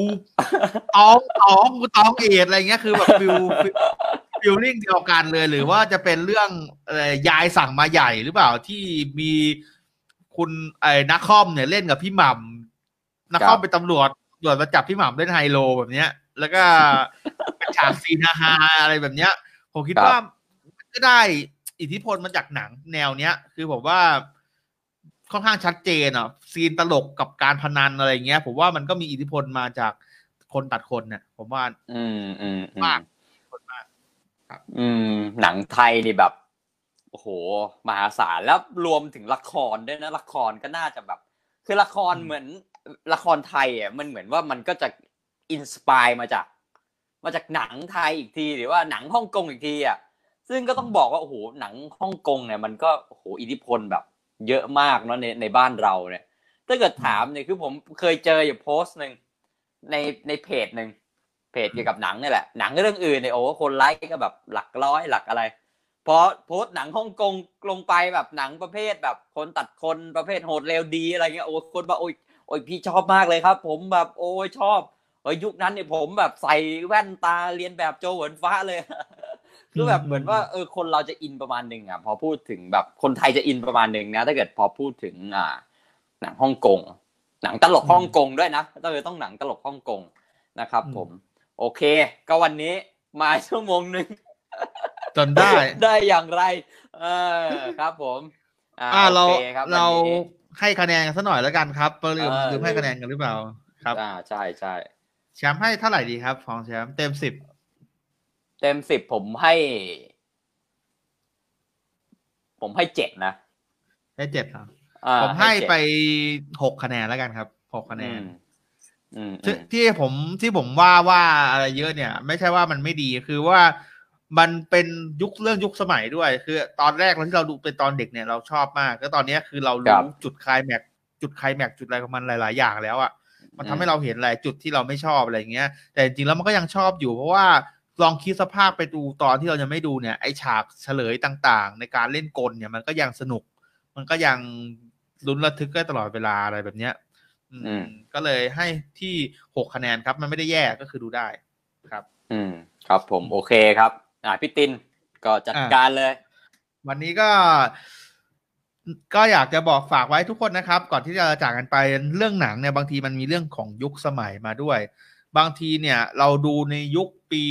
ต้องเอดอะไรเงี้ยคือแบบฟิลลิ่งเดียวกันเลยหรือว่าจะเป็นเรื่องยายสั่งมาใหญ่หรือเปล่าที่มีคุณนักคอมเนี่ยเล่นกับพี่หม่ำนักคอมเป็นตำรวจมาจับพี่หม่ำเล่นไฮโลแบบเนี้ยแล้วก็ฉากซีนฮาอะไรแบบเนี้ยผมคิดว่าก็ได้อิทธิพลมาจากหนังแนวเนี้ยคือผมว่าค่อนข้างชัดเจนซีนตลกกับการพนันอะไรเงี้ยผมว่ามันก็มีอิทธิพลมาจากคนตัดคนเนี่ยผมว่ามาก
หนังไทยนี่แบบโอ้โหมหาศาลแล้วรวมถึงละครด้วยนะละครก็น่าจะแบบคือละครเหมือนละครไทยอ่ะมันเหมือนว่ามันก็จะอินสปายมาจากหนังไทยอีกทีหรือว่าหนังฮ่องกงอีกทีอ่ะซึ่งก็ต้องบอกว่าโอ้โหหนังฮ่องกงเนี่ยมันก็โอ้โหอิทธิพลแบบเยอะมากเนาะในบ้านเราเนี่ยถ้าเกิดถามเนี่ยคือผมเคยเจออยู่โพสต์นึงในเพจนึงเพจเกี่ยวกับหนังนี่แหละหนังเรื่องอื่นเนี่ยโอ้คนไลค์ก็แบบหลักร้อยหลักอะไรพอโพสต์หนังฮ่องกงลงไปแบบหนังประเภทแบบคนตัดคนประเภทโหดเร็วดีอะไรเงี้ยโอ้คนบอกโอ้ยพี่ชอบมากเลยครับผมแบบโอ้ยชอบยุคนั้นเนี่ยผมแบบใส่แว่นตาเรียนแบบโจเหวินฟ้าเลยคือแบบเหมือนว่าคนเราจะอินประมาณนึงอ่ะพอพูดถึงแบบคนไทยจะอินประมาณนึงนะถ้าเกิดพอพูดถึงหนังฮ่องกงหนังตลกฮ่องกงด้วยนะต้องหนังตลกฮ่องกงนะครับผมโอเคก็วันนี้มาชั่วโมงนึง
จนได้
อย่างไรครับผม
เราให้คะแนนกันสักหน่อยแล้วกันครับลืมให้คะแนนกันหรือเปล่าครับ
ใช่
แชมป์ให้เท่าไหร่ดีครับของแชมป์เต็ม
10ผมให้7นะ
ให้7ครับผมให้ไป6คะแนนแล้วกันครับ6คะแนนที่ผมว่าอะไรเยอะเนี่ยไม่ใช่ว่ามันไม่ดีคือว่ามันเป็นเรื่องยุคสมัยด้วยคือตอนแรกที่เราดูเป็นตอนเด็กเนี่ยเราชอบมากแล้วตอนนี้คือเรารู้จุดไคลแม็กจุดอะไรของมันหลายๆอย่างแล้วอ่ะมันทำให้เราเห็นหลายจุดที่เราไม่ชอบอะไรเงี้ยแต่จริงๆแล้วมันก็ยังชอบอยู่เพราะว่าลองคิดสภาพไปดูตอนที่เรายังไม่ดูเนี่ยไอฉากเฉลยต่างๆในการเล่นกลเนี่ยมันก็ยังสนุกมันก็ยังลุ้นระทึกได้ตลอดเวลาอะไรแบบเนี้ยก็เลยให้ที่6คะแนนครับมันไม่ได้แย่ก็คือดูได้ครับ
ครับผมโอเคครับพี่ตินก็จัดการเลย
วันนี้ก็อยากจะบอกฝากไว้ทุกคนนะครับก่อนที่จะจากกันไปเรื่องหนังเนี่ยบางทีมันมีเรื่องของยุคสมัยมาด้วยบางทีเนี่ยเราดูในยุคปี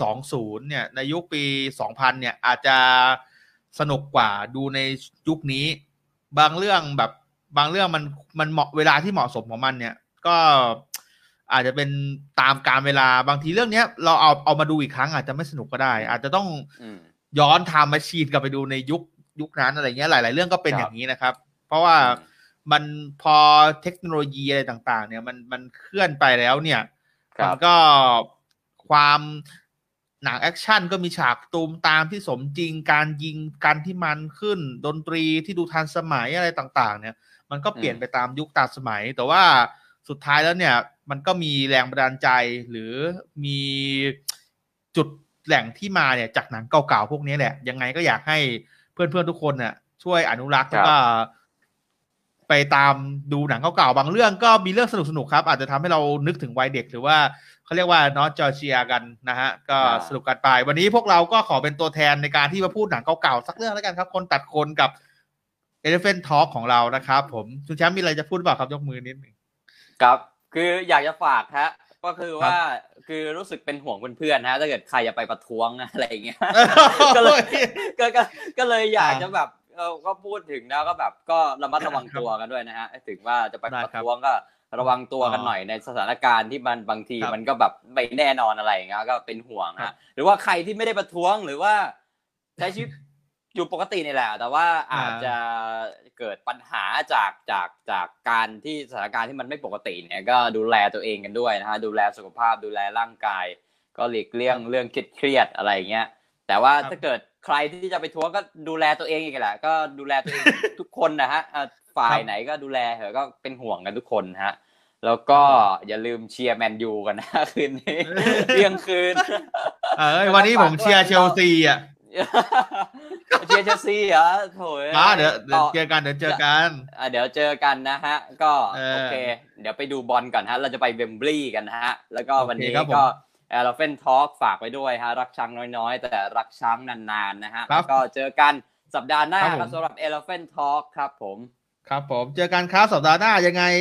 20เนี่ยในยุคปี2000เนี่ยอาจจะสนุกกว่าดูในยุคนี้บางเรื่องมันเหมาะเวลาที่เหมาะสมของมันเนี่ยก็อาจจะเป็นตามกาลเวลาบางทีเรื่องนี้เราเอามาดูอีกครั้งอาจจะไม่สนุกก็ได้อาจจะต้องย้อนไทม์แมชชีนกลับไปดูในยุคนั้นอะไรเงี้ยหลายๆเรื่องก็เป็นอย่างนี้นะครับเพราะว่ามันพอเทคโนโลยีอะไรต่างๆเนี่ยมันเคลื่อนไปแล้วเนี่ยมันก็ความหนังแอคชั่นก็มีฉากตูมตามที่สมจริงการยิงกันที่มันขึ้นดนตรีที่ดูทันสมัยอะไรต่างๆเนี่ยมันก็เปลี่ยนไปตามยุคตามสมัยแต่ว่าสุดท้ายแล้วเนี่ยมันก็มีแรงบันดาลใจหรือมีจุดแหล่งที่มาเนี่ยจากหนังเก่าๆพวกนี้แหละยังไงก็อยากให้เพื่อนๆทุกคนเนี่ยช่วยอนุรักษ์แล้วก็ไปตามดูหนังเก่าๆบางเรื่องก็มีเรื่องสนุกๆครับอาจจะทำให้เรานึกถึงวัยเด็กหรือว่าเขาเรียกว่านอสจอร์เจียกันนะฮะก็สนุกกันไปวันนี้พวกเราก็ขอเป็นตัวแทนในการที่มาพูดหนังเก่าๆสักเรื่องแล้วกันครับคนตัดคนกับ Elephant Talk ของเรานะครับผมคุณแชมป์มีอะไรจะพูดบ้างครับยกมือนิดนึง
ครับคืออยากจะฝากฮะก็คือว่าคือรู้สึกเป็นห่วงเพื่อนๆนะถ้าเกิดใครจะไปประท้วงอะไรอย่างเงี้ยก็เลยอยากจะแบบก็พูดถึงแล้วก็แบบก็ระมัดระวังตัวกันด้วยนะฮะถึงว่าจะไปประท้วงก็ระวังตัวกันหน่อยในสถานการณ์ที่มันบางทีมันก็แบบไม่แน่นอนอะไรอย่างเงี้ยก็เป็นห่วงฮะหรือว่าใครที่ไม่ได้ประท้วงหรือว่าใช้ชีวิตอยู่ปกตินี่แหละแต่ว่าอาจจะเกิดปัญหาจากการที่สถานการณ์ที่มันไม่ปกติเนี่ยก็ดูแลตัวเองกันด้วยนะฮะดูแลสุขภาพดูแลร่างกายก็หลีกเลี่ยงเรื่องเครียดอะไรอย่างเงี้ยแต่ว่าถ้าเกิดใครที่จะไปท้วงก็ดูแลตัวเองอีกแหละก็ดูแลตัวเองทุกคนนะฮะฝ่ายไหนก็ดูแลเถอะก็เป็นห่วงกันทุกคนฮะแล้วก็อย่าลืมเชียร์แมนยูกันนะคืนนี้เที่ยงคืน
วันนี้ผมเชียร์เชลซีอ่ะ
เชียร์เชลซีเหรอโถย
เดี๋ยวเจอกันเดี๋ยวเจอ
กันนะฮะก็โอเคเดี๋ยวไปดูบอลก่อนฮะเราจะไปเวมบลีย์กันฮะแล้วก็วันนี้ก็Elephant Talk ฝากไว้ด้วยฮะรักช้างน้อยๆแต่รักช้างนานๆนะฮะแล้วก็เจอกันสัปดาห์หน้าครับสำหรับ Elephant Talk ครับผม
เจอกันครับสัปดาห์หน้ายังไง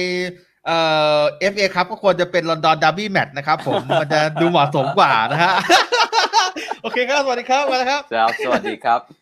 FA ครับก็ควรจะเป็นลอนดอนดาร์บี้แมตช์นะครับผมมันจะดูเหมาะสมกว่านะฮะโอเคครับสวัสดีครับมาแล้วครับ
สวัสดีครับ